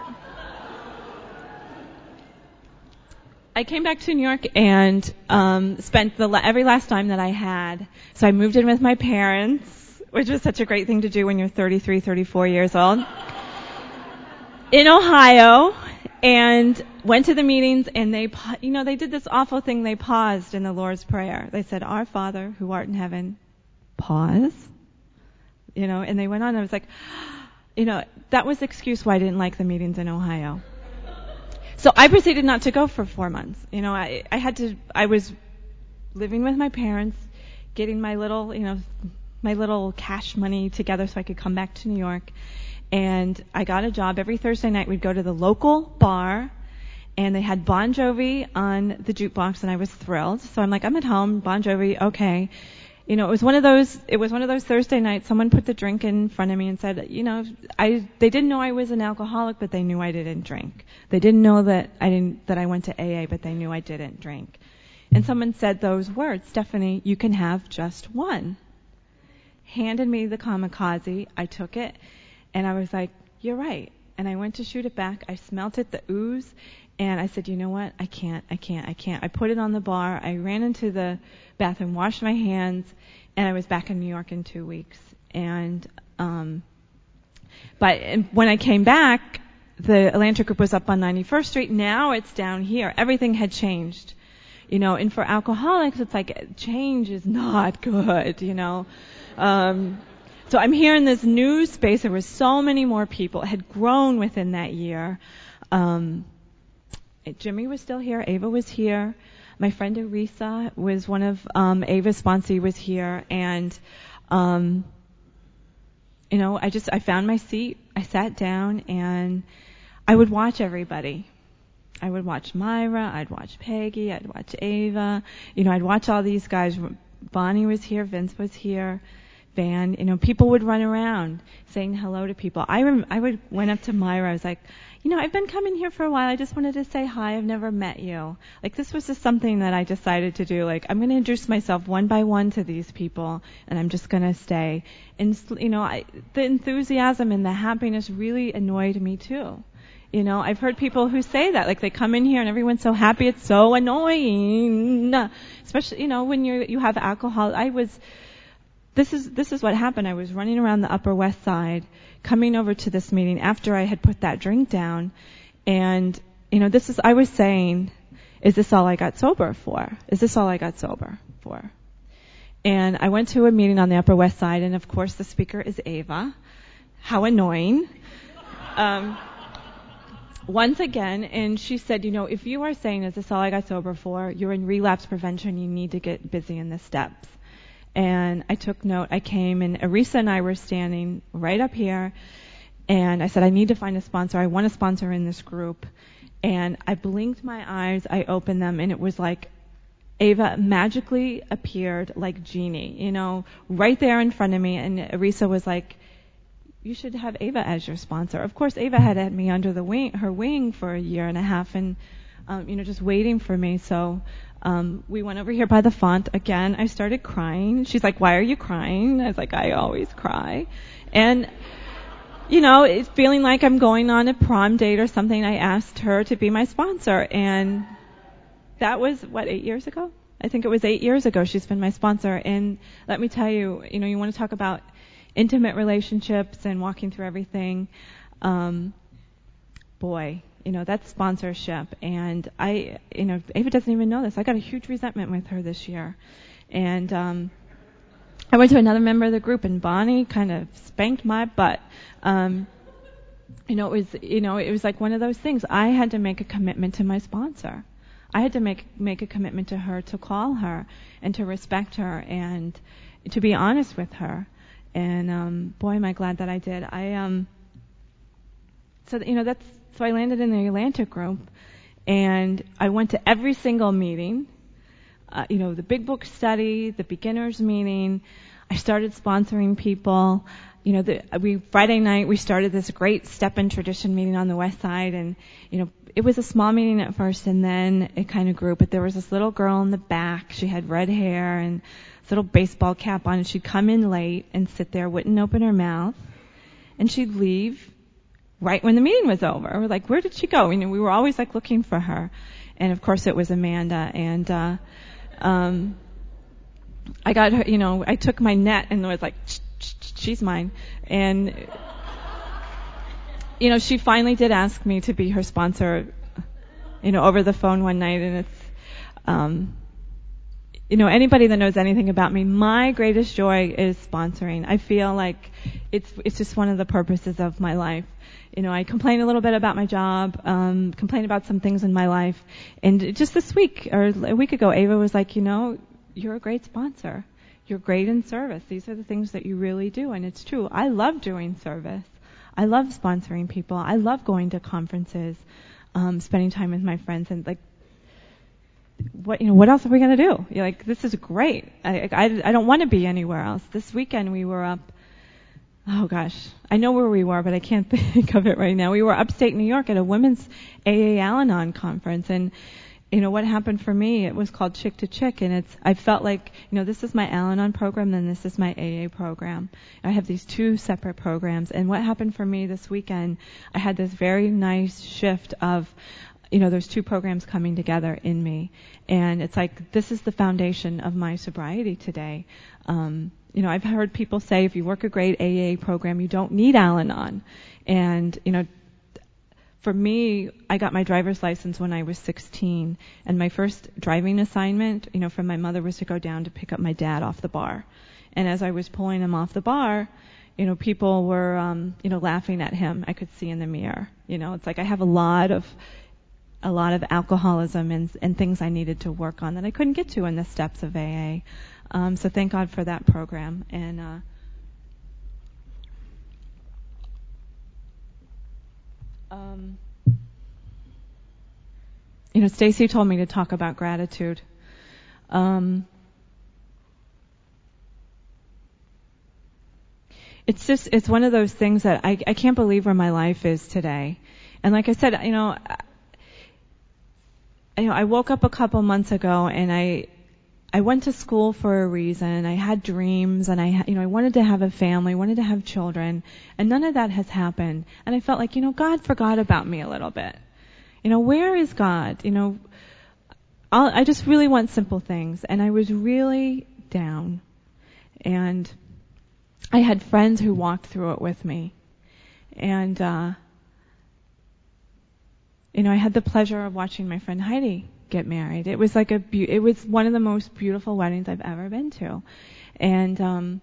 I came back to New York and um, spent the la- every last time that I had. So I moved in with my parents, which was such a great thing to do when you're thirty-three, thirty-four years old, in Ohio. And went to the meetings, and they, you know, they did this awful thing. They paused in the Lord's Prayer. They said, "Our Father who art in heaven," pause, you know, and they went on. I was like, you know, that was the excuse why I didn't like the meetings in Ohio. So I proceeded not to go for four months. You know, I, I had to, I was living with my parents, getting my little, you know, my little cash money together so I could come back to New York. And I got a job. Every Thursday night we'd go to the local bar, and they had Bon Jovi on the jukebox, and I was thrilled. So I'm like, I'm at home, Bon Jovi, okay. You know, it was one of those, it was one of those Thursday nights, someone put the drink in front of me and said, you know, I, they didn't know I was an alcoholic, but they knew I didn't drink. They didn't know that I didn't, that I went to A A, but they knew I didn't drink. And someone said those words, Stephanie, you can have just one. Handed me the kamikaze, I took it. And I was like, you're right. And I went to shoot it back. I smelt it, the ooze. And I said, you know what? I can't, I can't, I can't. I put it on the bar. I ran into the bathroom, washed my hands, and I was back in New York in two weeks. And, um, but and when I came back, the Atlantic Group was up on ninety-first Street. Now it's down here. Everything had changed. You know, and for alcoholics, it's like change is not good, you know. Um, So I'm here in this new space. There were so many more people. It had grown within that year. Um, Jimmy was still here. Ava was here. My friend Arisa was one of um, Ava's sponsors, was here. And, um, you know, I just, I found my seat. I sat down and I would watch everybody. I would watch Myra. I'd watch Peggy. I'd watch Ava. You know, I'd watch all these guys. Bonnie was here. Vince was here. Van, you know, people would run around saying hello to people. I rem- I would went up to Myra. I was like, you know, I've been coming here for a while. I just wanted to say hi. I've never met you. Like, this was just something that I decided to do. Like, I'm going to introduce myself one by one to these people, and I'm just going to stay. And, you know, I, the enthusiasm and the happiness really annoyed me, too. You know, I've heard people who say that, like they come in here and everyone's so happy, it's so annoying. Especially, you know, when you you have alcohol. I was, this is this is what happened. I was running around the Upper West Side, coming over to this meeting after I had put that drink down, and you know, this is I was saying, is this all I got sober for? Is this all I got sober for? And I went to a meeting on the Upper West Side, and of course the speaker is Ava. How annoying. Um, Once again, and she said, you know, if you are saying, is this all I got sober for, you're in relapse prevention, you need to get busy in the steps. And I took note. I came, and Arisa and I were standing right up here, and I said, I need to find a sponsor. I want a sponsor in this group. And I blinked my eyes, I opened them, and it was like Ava magically appeared like Genie, you know, right there in front of me. And Arisa was like, you should have Ava as your sponsor. Of course, Ava had had me under the wing, her wing for a year and a half, and um, you know, just waiting for me. So um, we went over here by the font again. I started crying. She's like, "Why are you crying?" I was like, "I always cry," and you know, it's feeling like I'm going on a prom date or something. I asked her to be my sponsor, and that was what eight years ago. I think it was eight years ago. She's been my sponsor, and let me tell you, you know, you want to talk about intimate relationships and walking through everything. Um, boy, you know, that's sponsorship. And I, you know, Ava doesn't even know this. I got a huge resentment with her this year. And um, I went to another member of the group, and Bonnie kind of spanked my butt. Um, you know, it was, you know, it was like one of those things. I had to make a commitment to my sponsor. I had to make make a commitment to her, to call her and to respect her and to be honest with her. And um, boy, am I glad that I did. I um, so you know that's so I landed in the Atlantic group, and I went to every single meeting. Uh, you know, the big book study, the beginners meeting. I started sponsoring people. You know, the, we Friday night we started this great Step in Tradition meeting on the West Side, and you know it was a small meeting at first, and then it kind of grew. But there was this little girl in the back. She had red hair and little baseball cap on, and she'd come in late and sit there, wouldn't open her mouth, and she'd leave right when the meeting was over. We're like, where did she go? You know, we were always like looking for her, and of course it was Amanda. And uh, um, I got her. You know, I took my net and was like, she's mine. And you know, she finally did ask me to be her sponsor. You know, over the phone one night, and it's. Um, You know, anybody that knows anything about me, my greatest joy is sponsoring. I feel like it's it's just one of the purposes of my life. You know, I complain a little bit about my job, um, complain about some things in my life. And just this week, or a week ago, Ava was like, you know, you're a great sponsor. You're great in service. These are the things that you really do. And it's true. I love doing service. I love sponsoring people. I love going to conferences, um, spending time with my friends, and like, what you know what else are we going to do? You're like, this is great. I, I, I don't want to be anywhere else. This weekend we were up, oh gosh, I know where we were, but I can't think of it right now. We were upstate New York at a women's A A Al-Anon conference, and you know what happened for me, it was called Chick to Chick, and it's I felt like, you know, this is my Al-Anon program, then this is my A A program. I have these two separate programs, and what happened for me this weekend, I had this very nice shift of, you know, there's two programs coming together in me. And it's like, this is the foundation of my sobriety today. Um, you know, I've heard people say if you work a great A A program, you don't need Al-Anon. And, you know, for me, I got my driver's license when I was sixteen. And my first driving assignment, you know, from my mother was to go down to pick up my dad off the bar. And as I was pulling him off the bar, you know, people were, um, you know, laughing at him. I could see in the mirror. You know, it's like I have a lot of a lot of alcoholism and, and things I needed to work on that I couldn't get to in the steps of A A. Um, so thank God for that program. And uh, um, you know, Stacy told me to talk about gratitude. Um, it's just, it's one of those things that I, I can't believe where my life is today. And like I said, you know, I, you know, I woke up a couple months ago and I, I went to school for a reason. I had dreams and I, you know, I wanted to have a family, wanted to have children, and none of that has happened. And I felt like, you know, God forgot about me a little bit. You know, where is God? You know, I'll, I just really want simple things. And I was really down. And I had friends who walked through it with me. And, uh, you know, I had the pleasure of watching my friend Heidi get married. It was like a, be- it was one of the most beautiful weddings I've ever been to. And, um,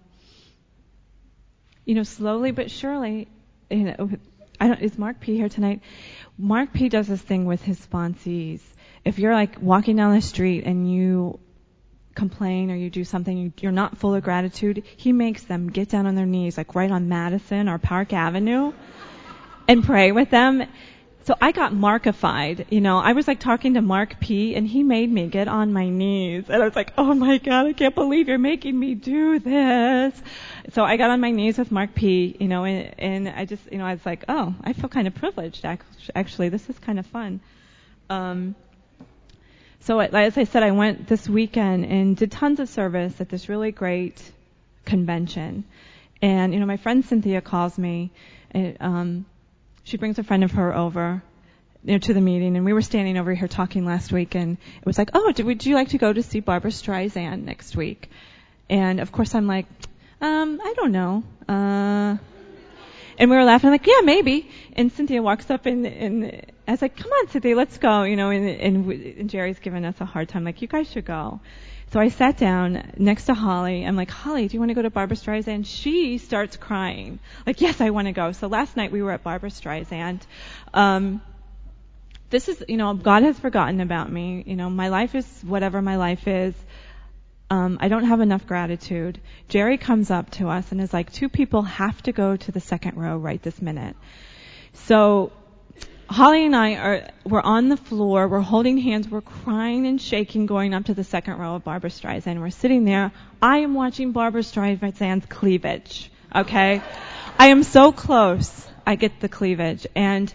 you know, slowly but surely, you know, I don't, is Mark P here tonight? Mark P does this thing with his sponsees. If you're like walking down the street and you complain or you do something, you, you're not full of gratitude, he makes them get down on their knees, like right on Madison or Park Avenue, and pray with them. So I got Markified, you know, I was like talking to Mark P and he made me get on my knees. And I was like, oh my God, I can't believe you're making me do this. So I got on my knees with Mark P, you know, and, and I just, you know, I was like, oh, I feel kind of privileged, actually. This is kind of fun. Um, so as I said, I went this weekend and did tons of service at this really great convention. And, you know, my friend Cynthia calls me, and, um, she brings a friend of her over, you know, to the meeting, and we were standing over here talking last week, and it was like, oh, do, would you like to go to see Barbara Streisand next week? And of course I'm like, um, I don't know. Uh, and we were laughing, like, yeah, maybe. And Cynthia walks up, and, and I was like, come on, Cynthia, let's go, you know, and, and, and Jerry's giving us a hard time, like, you guys should go. So I sat down next to Holly. I'm like, Holly, do you want to go to Barbara Streisand? She starts crying. Like, yes, I want to go. So last night we were at Barbara Streisand. Um, this is, you know, God has forgotten about me. You know, my life is whatever my life is. Um, I don't have enough gratitude. Jerry comes up to us and is like, two people have to go to the second row right this minute. So Holly and I are, we're on the floor, we're holding hands, we're crying and shaking going up to the second row of Barbara Streisand. We're sitting there. I am watching Barbara Streisand's cleavage, okay? I am so close, I get the cleavage. And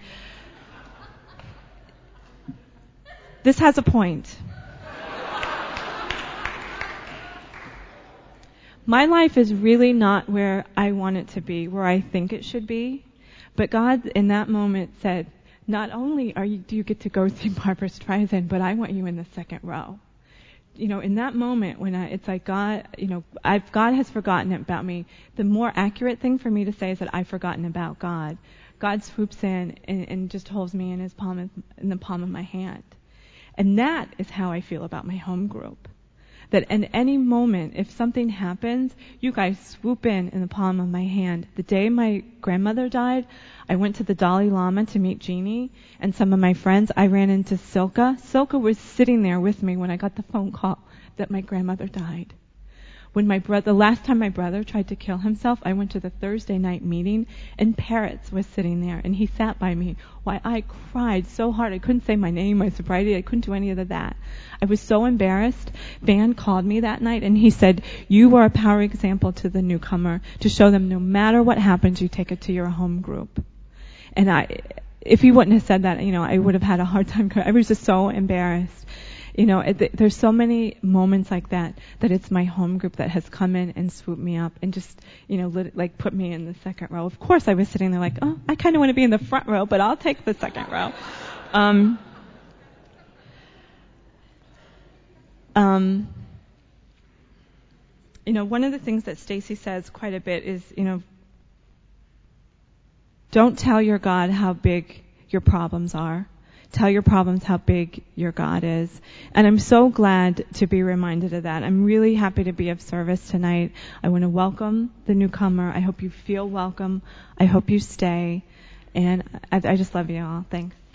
this has a point. My life is really not where I want it to be, where I think it should be. But God, in that moment, said, not only are you, do you get to go see Barbara Streisand, but I want you in the second row. You know, in that moment when I, it's like God, you know, I've, God has forgotten about me. The more accurate thing for me to say is that I've forgotten about God. God swoops in and, and just holds me in his palm, in the palm of my hand. And that is how I feel about my home group. That in any moment, if something happens, you guys swoop in in the palm of my hand. The day my grandmother died, I went to the Dalai Lama to meet Jeannie and some of my friends. I ran into Silka. Silka was sitting there with me when I got the phone call that my grandmother died. When my brother, the last time my brother tried to kill himself, I went to the Thursday night meeting and Parrots was sitting there and he sat by me. Why, I cried so hard. I couldn't say my name, my sobriety. I couldn't do any of that. I was so embarrassed. Van called me that night and he said, you are a power example to the newcomer to show them no matter what happens, you take it to your home group. And I, if he wouldn't have said that, you know, I would have had a hard time. I was just so embarrassed. You know, it, there's so many moments like that, that it's my home group that has come in and swooped me up and just, you know, lit, like put me in the second row. Of course I was sitting there like, oh, I kind of want to be in the front row, but I'll take the second row. Um, um, you know, one of the things that Stacy says quite a bit is, you know, don't tell your God how big your problems are. Tell your problems how big your God is. And I'm so glad to be reminded of that. I'm really happy to be of service tonight. I want to welcome the newcomer. I hope you feel welcome. I hope you stay. And I, I just love you all. Thanks.